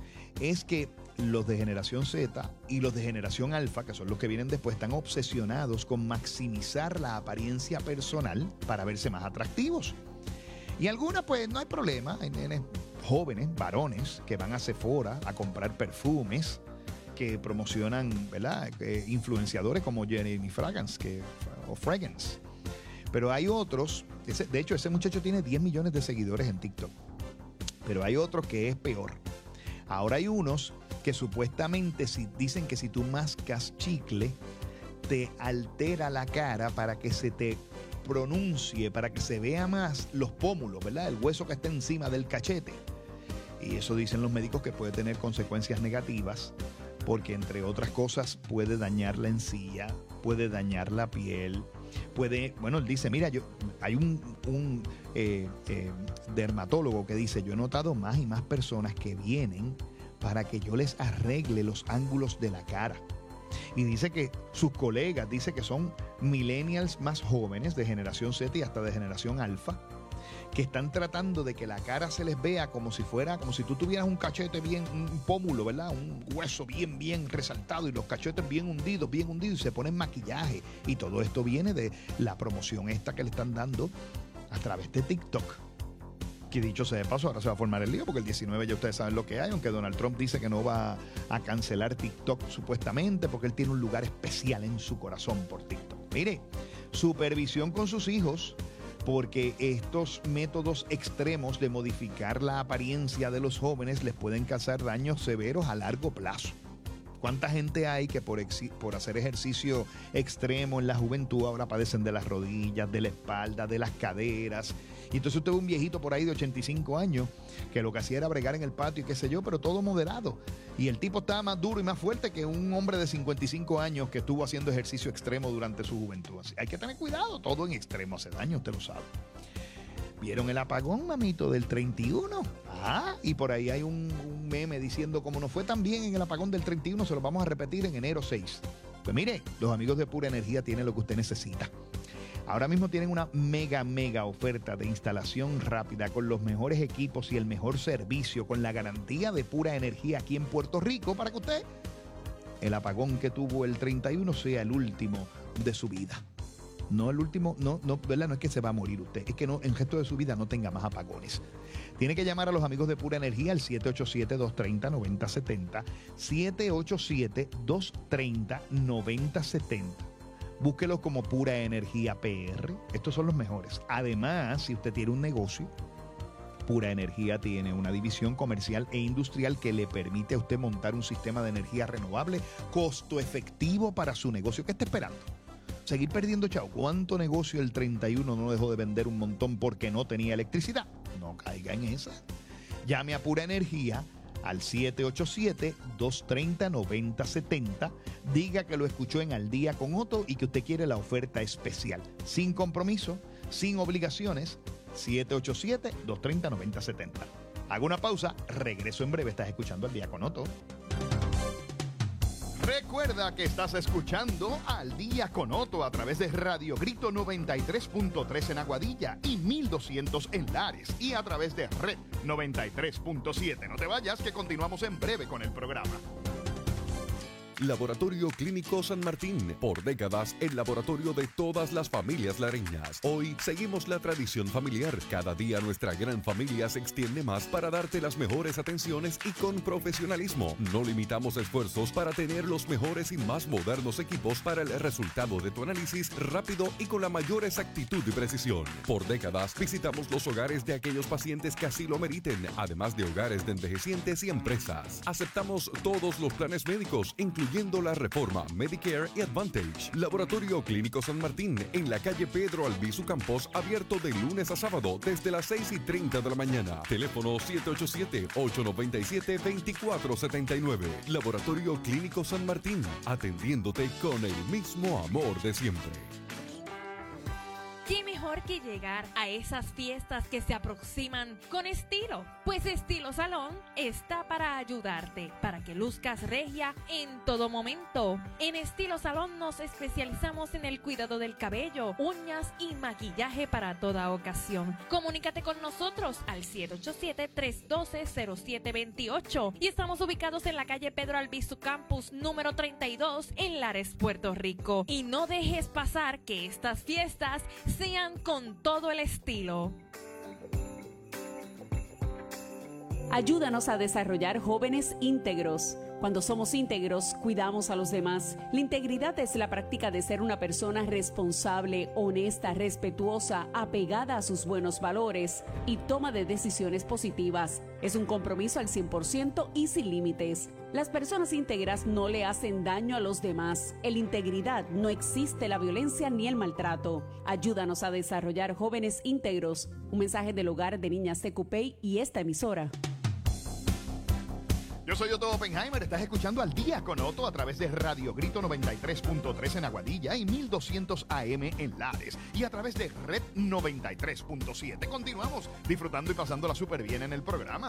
es que los de generación Z y los de generación Alfa, que son los que vienen después, están obsesionados con maximizar la apariencia personal para verse más atractivos. Y algunas, pues, no hay problema. Hay nenes jóvenes, varones, que van a Sephora a comprar perfumes que promocionan, ¿verdad? Eh, influenciadores como Jeremy Fragrance que, o Fragrance. Pero hay otros, ese, de hecho, ese muchacho tiene diez millones de seguidores en TikTok. Pero hay otros que es peor. Ahora hay unos que supuestamente si, dicen que si tú mascas chicle, te altera la cara para que se te pronuncie, para que se vea más los pómulos, ¿verdad? El hueso que está encima del cachete. Y eso dicen los médicos que puede tener consecuencias negativas, porque entre otras cosas puede dañar la encía, puede dañar la piel, puede, bueno, él dice, mira, yo, hay un, un eh, eh, dermatólogo que dice, yo he notado más y más personas que vienen para que yo les arregle los ángulos de la cara. Y dice que sus colegas, dice que son millennials más jóvenes de generación Z y hasta de generación alfa, que están tratando de que la cara se les vea como si fuera, como si tú tuvieras un cachete bien, un pómulo, ¿verdad? Un hueso bien, bien resaltado y los cachetes bien hundidos, bien hundidos y se ponen maquillaje. Y todo esto viene de la promoción esta que le están dando a través de TikTok. Que dicho sea de paso, ahora se va a formar el lío porque el diecinueve ya ustedes saben lo que hay, aunque Donald Trump dice que no va a cancelar TikTok supuestamente porque él tiene un lugar especial en su corazón por TikTok. Mire, supervisión con sus hijos, porque estos métodos extremos de modificar la apariencia de los jóvenes les pueden causar daños severos a largo plazo. ¿Cuánta gente hay que por, por hacer ejercicio extremo en la juventud ahora padecen de las rodillas, de la espalda, de las caderas? Y entonces usted ve un viejito por ahí de ochenta y cinco años que lo que hacía era bregar en el patio y qué sé yo, pero todo moderado. Y el tipo estaba más duro y más fuerte que un hombre de cincuenta y cinco años que estuvo haciendo ejercicio extremo durante su juventud. Así, hay que tener cuidado, todo en extremo hace daño, usted lo sabe. ¿Vieron el apagón, mamito, del treinta y uno? Ah, y por ahí hay un, un meme diciendo como no fue tan bien en el apagón del treinta y uno, se lo vamos a repetir en enero seis. Pues mire, los amigos de Pura Energía tienen lo que usted necesita. Ahora mismo tienen una mega, mega oferta de instalación rápida con los mejores equipos y el mejor servicio con la garantía de Pura Energía aquí en Puerto Rico para que usted, el apagón que tuvo el treinta y uno, sea el último de su vida. No el último, no, no, ¿verdad? No es que se va a morir usted, es que no, en el resto de su vida no tenga más apagones. Tiene que llamar a los amigos de Pura Energía al siete ocho siete, dos tres cero, nueve cero siete cero, siete ocho siete, dos tres cero, nueve cero siete cero. Búsquelos como Pura Energía P R. Estos son los mejores. Además, si usted tiene un negocio, Pura Energía tiene una división comercial e industrial que le permite a usted montar un sistema de energía renovable costo efectivo para su negocio. ¿Qué está esperando? Seguir perdiendo chavo. ¿Cuánto negocio el treinta y uno no dejó de vender un montón porque no tenía electricidad? No caiga en esa. Llame a Pura Energía al siete ocho siete, dos tres cero, nueve cero siete cero. Diga que lo escuchó en Al Día con Otto y que usted quiere la oferta especial. Sin compromiso, sin obligaciones. siete ocho siete, dos tres cero, nueve cero siete cero. Hago una pausa, regreso en breve. Estás escuchando Al Día con Otto. Recuerda que estás escuchando Al Día con Otto a través de Radio Grito noventa y tres punto tres en Aguadilla y mil doscientos en Lares y a través de Red noventa y tres punto siete. No te vayas, que continuamos en breve con el programa. Laboratorio Clínico San Martín, por décadas el laboratorio de todas las familias lareñas. Hoy seguimos la tradición familiar. Cada día nuestra gran familia se extiende más para darte las mejores atenciones y con profesionalismo. No limitamos esfuerzos para tener los mejores y más modernos equipos para el resultado de tu análisis rápido y con la mayor exactitud y precisión. Por décadas visitamos los hogares de aquellos pacientes que así lo meriten, además de hogares de envejecientes y empresas. Aceptamos todos los planes médicos, incluyendo la reforma Medicare y Advantage. Laboratorio Clínico San Martín, en la calle Pedro Albizu Campos, abierto de lunes a sábado desde las seis y treinta de la mañana. Teléfono siete ocho siete, ocho nueve siete, dos cuatro siete nueve. Laboratorio Clínico San Martín, atendiéndote con el mismo amor de siempre. ¿Qué mejor que llegar a esas fiestas que se aproximan con estilo? Pues Estilo Salón está para ayudarte, para que luzcas regia en todo momento. En Estilo Salón nos especializamos en el cuidado del cabello, uñas y maquillaje para toda ocasión. Comunícate con nosotros al siete ocho siete, tres uno dos, cero siete dos ocho y estamos ubicados en la calle Pedro Albizu Campus número treinta y dos en Lares, Puerto Rico. Y no dejes pasar que estas fiestas sean con todo el estilo. Ayúdanos a desarrollar jóvenes íntegros. Cuando somos íntegros, cuidamos a los demás. La integridad es la práctica de ser una persona responsable, honesta, respetuosa, apegada a sus buenos valores y toma de decisiones positivas. Es un compromiso al cien por ciento y sin límites. Las personas íntegras no le hacen daño a los demás. En la integridad no existe la violencia ni el maltrato. Ayúdanos a desarrollar jóvenes íntegros. Un mensaje del Hogar de Niñas T Q P I y esta emisora. Yo soy Otto Oppenheimer, estás escuchando Al Día con Otto a través de Radio Grito noventa y tres punto tres en Aguadilla y mil doscientos A M en Lares y a través de Red noventa y tres punto siete. Continuamos disfrutando y pasándola súper bien en el programa.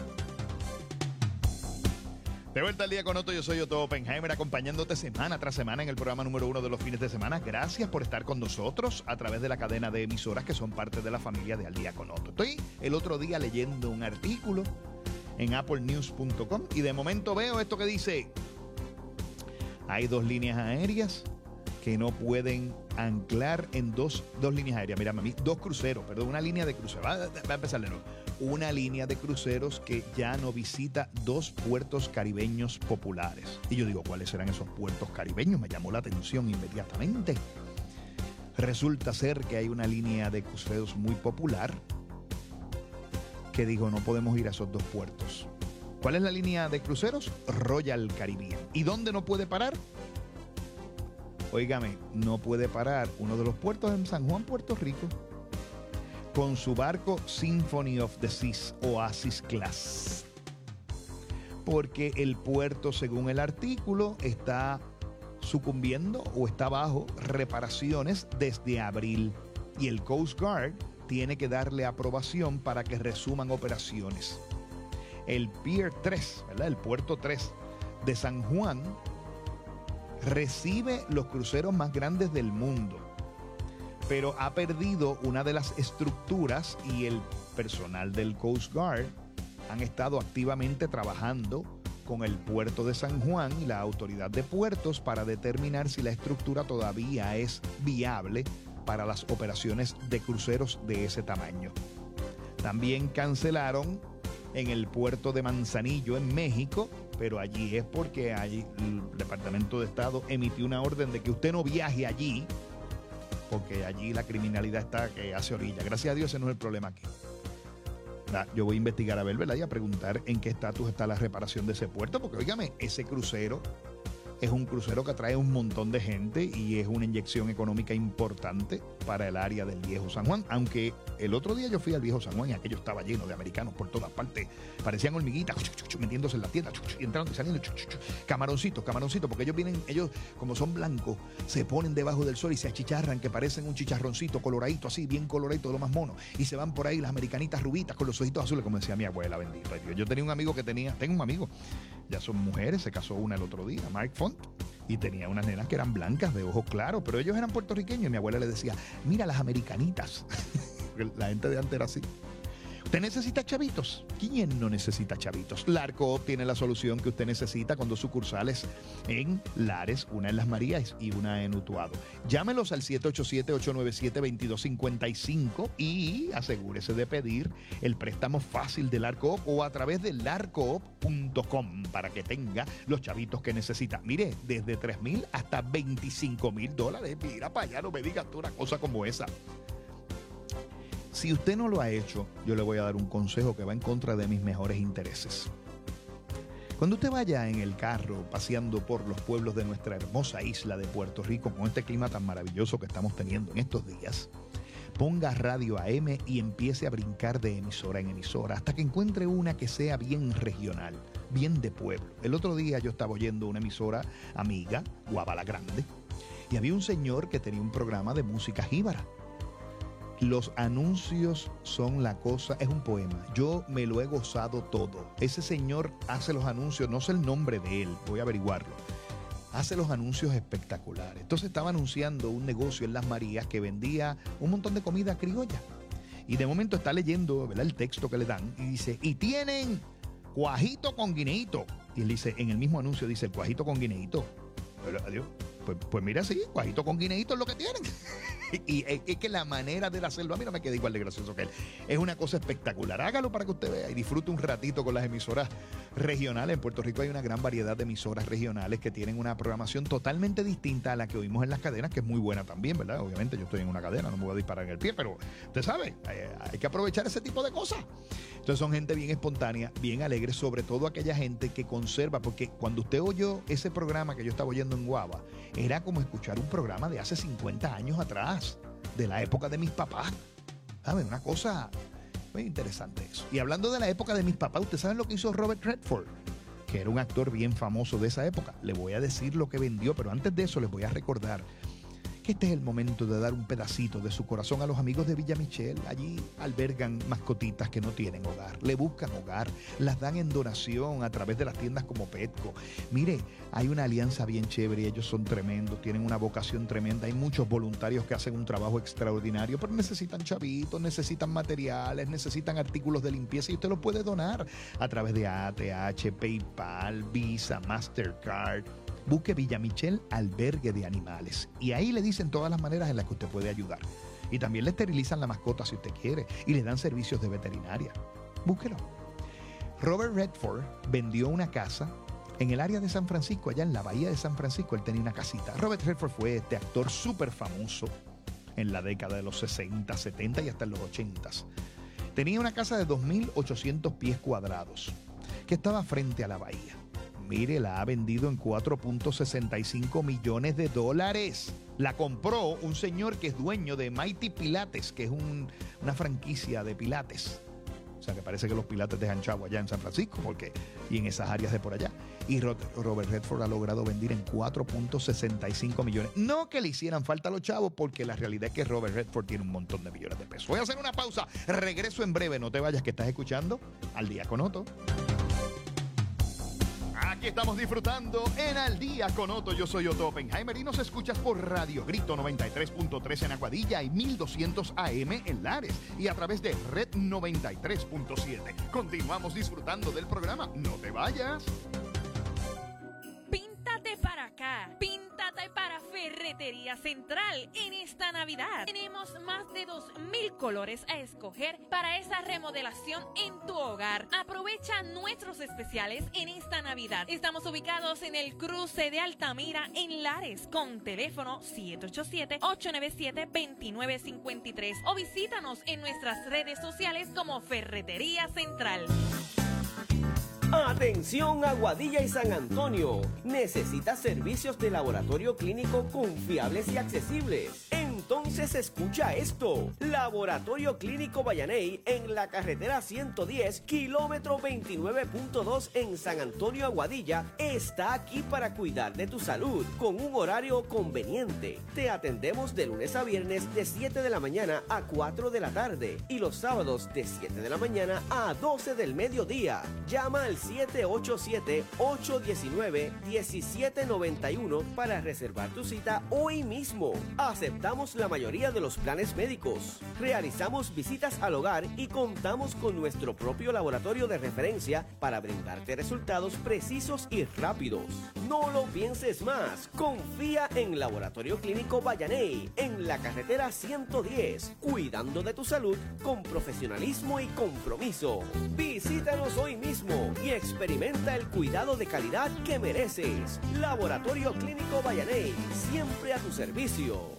De vuelta Al Día con Otto, yo soy Otto Oppenheimer, acompañándote semana tras semana en el programa número uno de los fines de semana. Gracias por estar con nosotros a través de la cadena de emisoras que son parte de la familia de Al Día con Otto. Estoy el otro día leyendo un artículo en apple news punto com y de momento veo esto que dice: hay dos líneas aéreas que no pueden anclar en dos, dos líneas aéreas, mira mami, dos cruceros, perdón, una línea de cruceros, va, va a empezar de nuevo, una línea de cruceros que ya no visita dos puertos caribeños populares. Y yo digo, ¿cuáles serán esos puertos caribeños? Me llamó la atención inmediatamente. Resulta ser que hay una línea de cruceros muy popular que dijo, no podemos ir a esos dos puertos. ¿Cuál es la línea de cruceros? Royal Caribbean. ¿Y dónde no puede parar? Óigame, no puede parar uno de los puertos en San Juan, Puerto Rico, con su barco Symphony of the Seas, Oasis Class. Porque el puerto, según el artículo, está sucumbiendo o está bajo reparaciones desde abril. Y el Coast Guard tiene que darle aprobación para que resuman operaciones. El Pier tres, ¿verdad? El puerto tres de San Juan recibe los cruceros más grandes del mundo, pero ha perdido una de las estructuras y el personal del Coast Guard han estado activamente trabajando con el puerto de San Juan y la autoridad de puertos para determinar si la estructura todavía es viable para las operaciones de cruceros de ese tamaño. También cancelaron en el puerto de Manzanillo, en México, pero allí es porque allí el Departamento de Estado emitió una orden de que usted no viaje allí, porque allí la criminalidad está que hace orilla. Gracias a Dios ese no es el problema aquí. Yo voy a investigar a ver, ¿verdad? Y a preguntar en qué estatus está la reparación de ese puerto, porque, óigame, ese crucero es un crucero que atrae un montón de gente y es una inyección económica importante para el área del Viejo San Juan. Aunque el otro día yo fui al Viejo San Juan y aquello estaba lleno de americanos por todas partes. Parecían hormiguitas metiéndose en la tienda y entrando y saliendo. Camaroncitos, camaroncitos, porque ellos vienen, ellos como son blancos, se ponen debajo del sol y se achicharran, que parecen un chicharroncito coloradito así, bien coloradito, de lo más mono. Y se van por ahí las americanitas rubitas con los ojitos azules, como decía mi abuela, bendito Dios. Yo tenía un amigo que tenía, tengo un amigo, ya son mujeres, se casó una el otro día, Mark Foster. Font. Y tenía unas nenas que eran blancas, de ojos claros, pero ellos eran puertorriqueños y mi abuela le decía, mira las americanitas. La gente de antes era así. ¿Usted necesita chavitos? ¿Quién no necesita chavitos? Larco tiene la solución que usted necesita con dos sucursales en Lares, una en Las Marías y una en Utuado. Llámelos al siete ocho siete, ocho nueve siete, dos dos cinco cinco y asegúrese de pedir el préstamo fácil de Larco o a través de larcoop punto com para que tenga los chavitos que necesita. Mire, desde tres mil hasta veinticinco mil dólares. Mira para allá, no me digas tú una cosa como esa. Si usted no lo ha hecho, yo le voy a dar un consejo que va en contra de mis mejores intereses. Cuando usted vaya en el carro paseando por los pueblos de nuestra hermosa isla de Puerto Rico con este clima tan maravilloso que estamos teniendo en estos días, ponga Radio A M y empiece a brincar de emisora en emisora hasta que encuentre una que sea bien regional, bien de pueblo. El otro día yo estaba oyendo una emisora amiga, Guabala Grande, y había un señor que tenía un programa de música jíbara. Los anuncios son la cosa, es un poema. Yo me lo he gozado todo. Ese señor hace los anuncios, no sé el nombre de él, voy a averiguarlo. Hace los anuncios espectaculares. Entonces estaba anunciando un negocio en Las Marías que vendía un montón de comida criolla. Y de momento está leyendo, ¿verdad?, el texto que le dan y dice, y tienen cuajito con guineíto. Y él dice, en el mismo anuncio dice, el cuajito con guineíto. Adiós. Pues, pues mira, sí, cuajito con guineíto es lo que tienen. Y es, es que la manera de hacerlo, a mí no me queda igual de gracioso que él. Es una cosa espectacular. Hágalo para que usted vea y disfrute un ratito con las emisoras regionales. En Puerto Rico hay una gran variedad de emisoras regionales que tienen una programación totalmente distinta a la que oímos en las cadenas, que es muy buena también, ¿verdad? Obviamente yo estoy en una cadena, no me voy a disparar en el pie, pero usted sabe, hay, hay que aprovechar ese tipo de cosas. Entonces son gente bien espontánea, bien alegre, sobre todo aquella gente que conserva, porque cuando usted oyó ese programa que yo estaba oyendo en Guava, era como escuchar un programa de hace cincuenta años atrás, de la época de mis papás. ¿Sabe? Una cosa muy interesante eso. Y hablando de la época de mis papás, ¿usted sabe lo que hizo Robert Redford? Que era un actor bien famoso de esa época. Le voy a decir lo que vendió, pero antes de eso les voy a recordar que este es el momento de dar un pedacito de su corazón a los amigos de Villa Michel. Allí albergan mascotitas que no tienen hogar, le buscan hogar, las dan en donación a través de las tiendas como Petco. Mire, hay una alianza bien chévere y ellos son tremendos, tienen una vocación tremenda. Hay muchos voluntarios que hacen un trabajo extraordinario, pero necesitan chavitos, necesitan materiales, necesitan artículos de limpieza y usted los puede donar a través de A T H, PayPal, Visa, Mastercard. Busque Villa Michel Albergue de Animales y ahí le dicen todas las maneras en las que usted puede ayudar. Y también le esterilizan la mascota si usted quiere y le dan servicios de veterinaria. Búsquelo. Robert Redford vendió una casa en el área de San Francisco, allá en la bahía de San Francisco. Él tenía una casita. Robert Redford fue este actor súper famoso en la década de los sesenta, setenta y hasta en los ochenta. Tenía una casa de dos mil ochocientos pies cuadrados que estaba frente a la bahía. Mire, la ha vendido en cuatro punto sesenta y cinco millones de dólares. La compró un señor que es dueño de Mighty Pilates, que es un, una franquicia de pilates. O sea, que parece que los pilates dejan chavo allá en San Francisco, porque y en esas áreas de por allá. Y Robert Redford ha logrado vender en cuatro punto sesenta y cinco millones. No que le hicieran falta a los chavos, porque la realidad es que Robert Redford tiene un montón de millones de pesos. Voy a hacer una pausa. Regreso en breve. No te vayas, que estás escuchando Al Día con Otto. Aquí estamos disfrutando en Al Día con Otto. Yo soy Otto Oppenheimer y nos escuchas por Radio Grito noventa y tres punto tres en Aguadilla y mil doscientos A M en Lares y a través de Red noventa y tres punto siete. Continuamos disfrutando del programa. No te vayas. Píntate para acá. Píntate para Ferretería Central. En esta Navidad tenemos más de dos mil colores a escoger para esa remodelación en tu hogar. Aprovecha nuestros especiales en esta Navidad. Estamos ubicados en el cruce de Altamira en Lares con teléfono siete ocho siete, ocho nueve siete, dos nueve cinco tres o visítanos en nuestras redes sociales como Ferretería Central. Atención Aguadilla y San Antonio. ¿Necesitas servicios de laboratorio clínico confiables y accesibles? En Entonces escucha esto. Laboratorio Clínico Bayaney en la carretera ciento diez, kilómetro veintinueve punto dos en San Antonio, Aguadilla, está aquí para cuidar de tu salud con un horario conveniente. Te atendemos de lunes a viernes de siete de la mañana a cuatro de la tarde y los sábados de siete de la mañana a doce del mediodía. Llama al siete ocho siete, ocho uno nueve, uno siete nueve uno para reservar tu cita hoy mismo. Aceptamos la mayoría de los planes médicos. Realizamos visitas al hogar y contamos con nuestro propio laboratorio de referencia para brindarte resultados precisos y rápidos. No lo pienses más. Confía en Laboratorio Clínico Bayaney en la carretera ciento diez, cuidando de tu salud con profesionalismo y compromiso. Visítanos hoy mismo y experimenta el cuidado de calidad que mereces. Laboratorio Clínico Bayaney, siempre a tu servicio.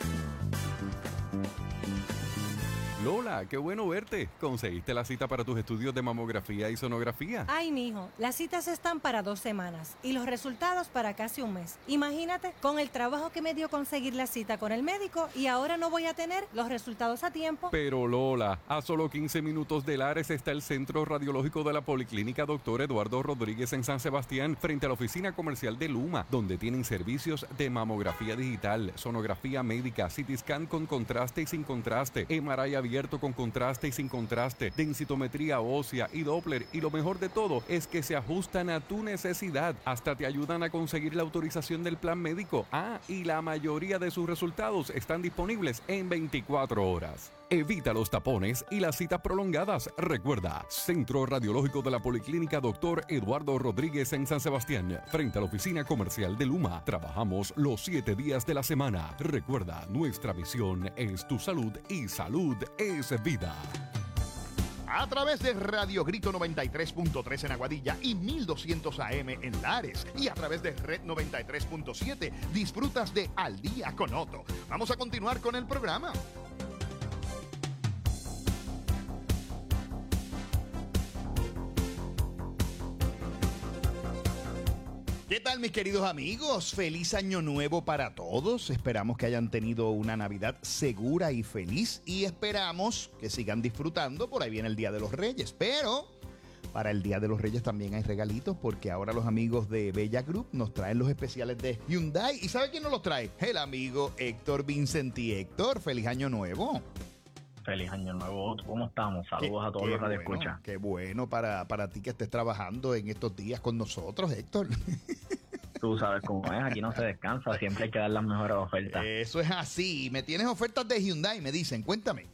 Lola, qué bueno verte. ¿Conseguiste la cita para tus estudios de mamografía y sonografía? Ay, mijo, las citas están para dos semanas y los resultados para casi un mes. Imagínate, con el trabajo que me dio conseguir la cita con el médico y ahora no voy a tener los resultados a tiempo. Pero Lola, a solo quince minutos de Lares está el Centro Radiológico de la Policlínica doctor Eduardo Rodríguez en San Sebastián, frente a la oficina comercial de Luma, donde tienen servicios de mamografía digital, sonografía médica, C T scan con contraste y sin contraste, M R I abierto con contraste y sin contraste, densitometría ósea y Doppler, y lo mejor de todo es que se ajustan a tu necesidad, hasta te ayudan a conseguir la autorización del plan médico. Ah, y la mayoría de sus resultados están disponibles en veinticuatro horas. Evita los tapones y las citas prolongadas. Recuerda, Centro Radiológico de la Policlínica doctor Eduardo Rodríguez en San Sebastián, frente a la oficina comercial de Luma. Trabajamos los siete días de la semana. Recuerda, nuestra misión es tu salud y salud es vida. A través de Radio Grito noventa y tres punto tres en Aguadilla y mil doscientos A M en Lares, y a través de Red noventa y tres punto siete disfrutas de Al Día con Otto. Vamos a continuar con el programa. ¿Qué tal, mis queridos amigos? Feliz año nuevo para todos. Esperamos que hayan tenido una Navidad segura y feliz y esperamos que sigan disfrutando. Por ahí viene el Día de los Reyes, pero para el Día de los Reyes también hay regalitos, porque ahora los amigos de Bella Group nos traen los especiales de Hyundai. ¿Y sabe quién nos los trae? El amigo Héctor Vincenti. Héctor, feliz año nuevo. Feliz año nuevo, ¿cómo estamos? Saludos qué, a todos los que bueno, escuchan. Qué bueno para, para ti que estés trabajando en estos días con nosotros, Héctor. Tú sabes cómo es, aquí no se descansa, siempre hay que dar las mejores ofertas. Eso es así. Me tienes ofertas de Hyundai, me dicen, cuéntame.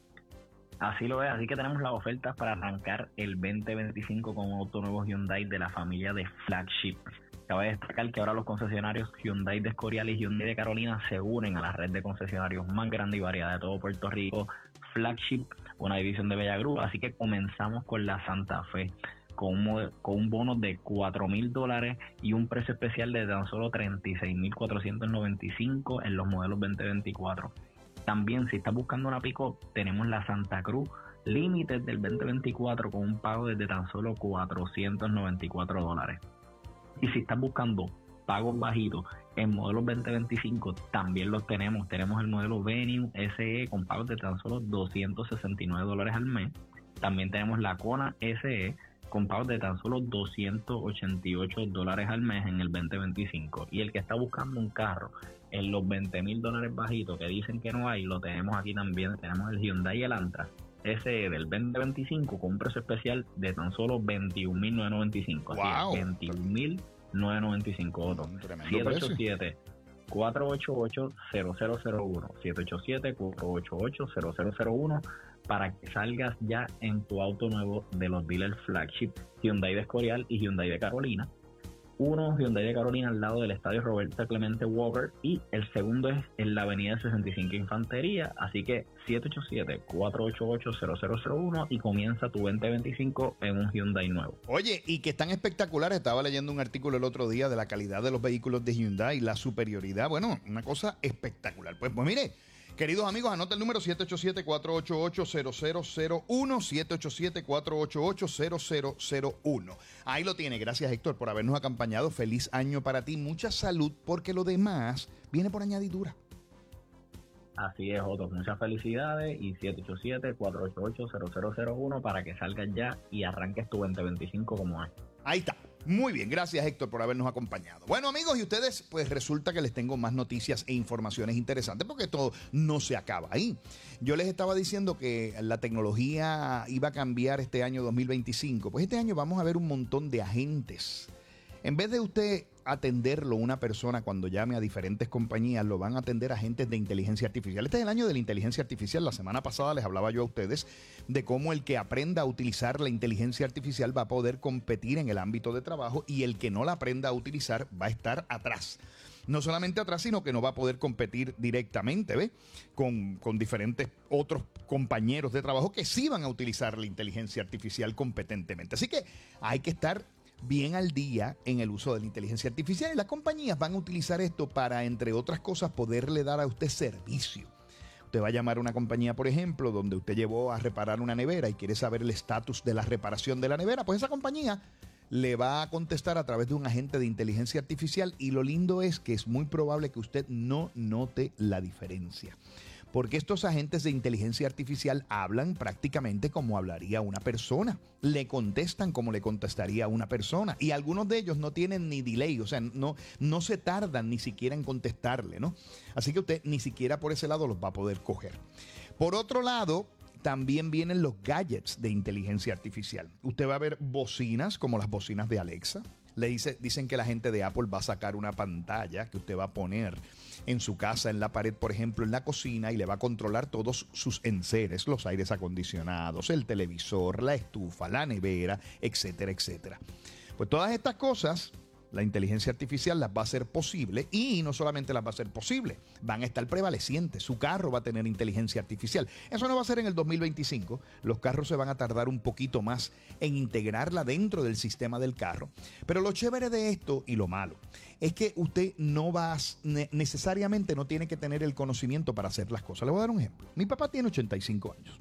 Así lo es, así que tenemos las ofertas para arrancar el veinte veinticinco con un auto nuevo Hyundai de la familia de Flagship. Cabe destacar que ahora los concesionarios Hyundai de Escorial y Hyundai de Carolina se unen a la red de concesionarios más grande y variada de todo Puerto Rico, Flagship, una división de Bella Group. Así que comenzamos con la Santa Fe, con un, con un bono de cuatro mil dólares y un precio especial de tan solo treinta y seis mil cuatrocientos noventa y cinco en los modelos veinte veinticuatro. También, si estás buscando una pick-up, tenemos la Santa Cruz Limited del veinte veinticuatro con un pago desde tan solo cuatrocientos noventa y cuatro dólares. Y si estás buscando pagos bajitos en modelos veinte veinticinco, también los tenemos. Tenemos el modelo Venue S E con pagos de tan solo doscientos sesenta y nueve dólares al mes. También tenemos la Kona S E con pagos de tan solo doscientos ochenta y ocho dólares al mes en el veinte veinticinco. Y el que está buscando un carro en los veinte mil dólares bajitos que dicen que no hay, lo tenemos aquí también. Tenemos el Hyundai Elantra S E del veinte veinticinco con un precio especial de tan solo veintiún mil novecientos noventa y cinco. Wow. veintiún mil novecientos noventa y cinco otros. siete ocho siete, cuatro ocho ocho, cero cero cero uno. siete ocho siete, cuatro ocho ocho, cero cero cero uno para que salgas ya en tu auto nuevo de los dealers Flagship Hyundai de Escorial y Hyundai de Carolina. Uno Hyundai de Carolina al lado del estadio Roberto Clemente Walker y el segundo es en la avenida sesenta y cinco Infantería. Así que siete ocho siete, cuatro ocho ocho, cero cero cero uno y comienza tu veinte veinticinco en un Hyundai nuevo. Oye, y que están espectaculares. Estaba leyendo un artículo el otro día de la calidad de los vehículos de Hyundai, la superioridad. Bueno, una cosa espectacular. Pues, pues mire, queridos amigos, anota el número siete ocho siete, cuatro ocho ocho, cero cero cero uno, siete ocho siete, cuatro ocho ocho, cero cero cero uno. Ahí lo tiene. Gracias, Héctor, por habernos acompañado. Feliz año para ti. Mucha salud, porque lo demás viene por añadidura. Así es, Otto, muchas felicidades y siete ocho siete, cuatro ocho ocho, cero cero cero uno para que salgas ya y arranques tu veinte veinticinco como es. Ahí está. Muy bien, gracias Héctor por habernos acompañado. Bueno amigos, y ustedes, pues resulta que les tengo más noticias e informaciones interesantes porque todo no se acaba ahí. Yo les estaba diciendo que la tecnología iba a cambiar este año dos mil veinticinco. Pues este año vamos a ver un montón de agentes. En vez de usted atenderlo una persona cuando llame a diferentes compañías, lo van a atender agentes de inteligencia artificial. Este es el año de la inteligencia artificial. La semana pasada les hablaba yo a ustedes de cómo el que aprenda a utilizar la inteligencia artificial va a poder competir en el ámbito de trabajo y el que no la aprenda a utilizar va a estar atrás. No solamente atrás, sino que no va a poder competir directamente, ¿ve? Con, con diferentes otros compañeros de trabajo que sí van a utilizar la inteligencia artificial competentemente. Así que hay que estar bien al día en el uso de la inteligencia artificial y las compañías van a utilizar esto para, entre otras cosas, poderle dar a usted servicio. Usted va a llamar a una compañía, por ejemplo, donde usted llevó a reparar una nevera y quiere saber el estatus de la reparación de la nevera, pues esa compañía le va a contestar a través de un agente de inteligencia artificial y lo lindo es que es muy probable que usted no note la diferencia. Porque estos agentes de inteligencia artificial hablan prácticamente como hablaría una persona. Le contestan como le contestaría una persona. Y algunos de ellos no tienen ni delay, o sea, no, no se tardan ni siquiera en contestarle, ¿no? Así que usted ni siquiera por ese lado los va a poder coger. Por otro lado, también vienen los gadgets de inteligencia artificial. Usted va a ver bocinas como las bocinas de Alexa. Le dice, dicen que la gente de Apple va a sacar una pantalla que usted va a poner en su casa, en la pared, por ejemplo, en la cocina, y le va a controlar todos sus enseres, los aires acondicionados, el televisor, la estufa, la nevera, etcétera, etcétera. Pues todas estas cosas, la inteligencia artificial las va a hacer posible y no solamente las va a hacer posible, van a estar prevalecientes. Su carro va a tener inteligencia artificial. Eso no va a ser en el dos mil veinticinco. Los carros se van a tardar un poquito más en integrarla dentro del sistema del carro. Pero lo chévere de esto y lo malo es que usted no va a, necesariamente no tiene que tener el conocimiento para hacer las cosas. Le voy a dar un ejemplo. Mi papá tiene ochenta y cinco años.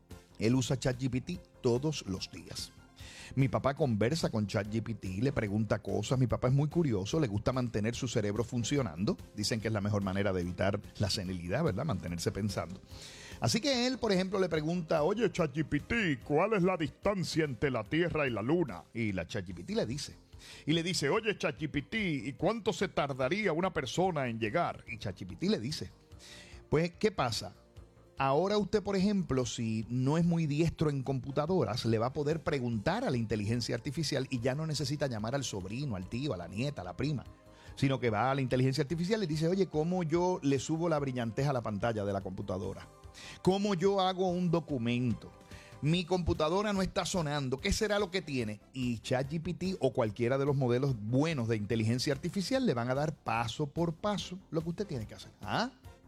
Él usa ChatGPT todos los días. Mi papá conversa con ChatGPT, le pregunta cosas. Mi papá es muy curioso, le gusta mantener su cerebro funcionando. Dicen que es la mejor manera de evitar la senilidad, ¿verdad? Mantenerse pensando. Así que él, por ejemplo, le pregunta, oye, ChatGPT, ¿cuál es la distancia entre la Tierra y la Luna? Y la ChatGPT le dice. Y le dice, oye, ChatGPT, ¿y cuánto se tardaría una persona en llegar? Y ChatGPT le dice, pues, ¿qué pasa? Ahora usted, por ejemplo, si no es muy diestro en computadoras, le va a poder preguntar a la inteligencia artificial y ya no necesita llamar al sobrino, al tío, a la nieta, a la prima, sino que va a la inteligencia artificial y dice, oye, ¿cómo yo le subo la brillantez a la pantalla de la computadora? ¿Cómo yo hago un documento? Mi computadora no está sonando. ¿Qué será lo que tiene? Y ChatGPT o cualquiera de los modelos buenos de inteligencia artificial le van a dar paso por paso lo que usted tiene que hacer. ¿Ah?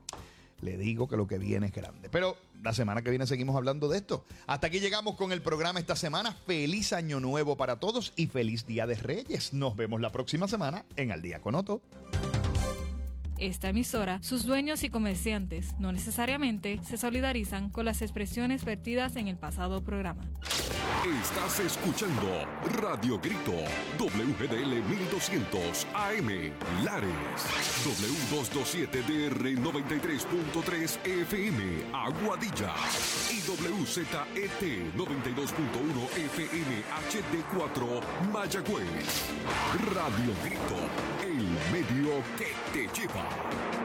Le digo que lo que viene es grande. Pero la semana que viene seguimos hablando de esto. Hasta aquí llegamos con el programa esta semana. Feliz Año Nuevo para todos y feliz Día de Reyes. Nos vemos la próxima semana en Al Día con Otto. Esta emisora, sus dueños y comerciantes no necesariamente se solidarizan con las expresiones vertidas en el pasado programa. Estás escuchando Radio Grito, W G D L mil doscientos A M, Lares, W doscientos veintisiete D R noventa y tres punto tres F M, Aguadilla, y W Z E T noventa y dos punto uno F M H D cuatro, Mayagüez. Radio Grito, el medio que te lleva.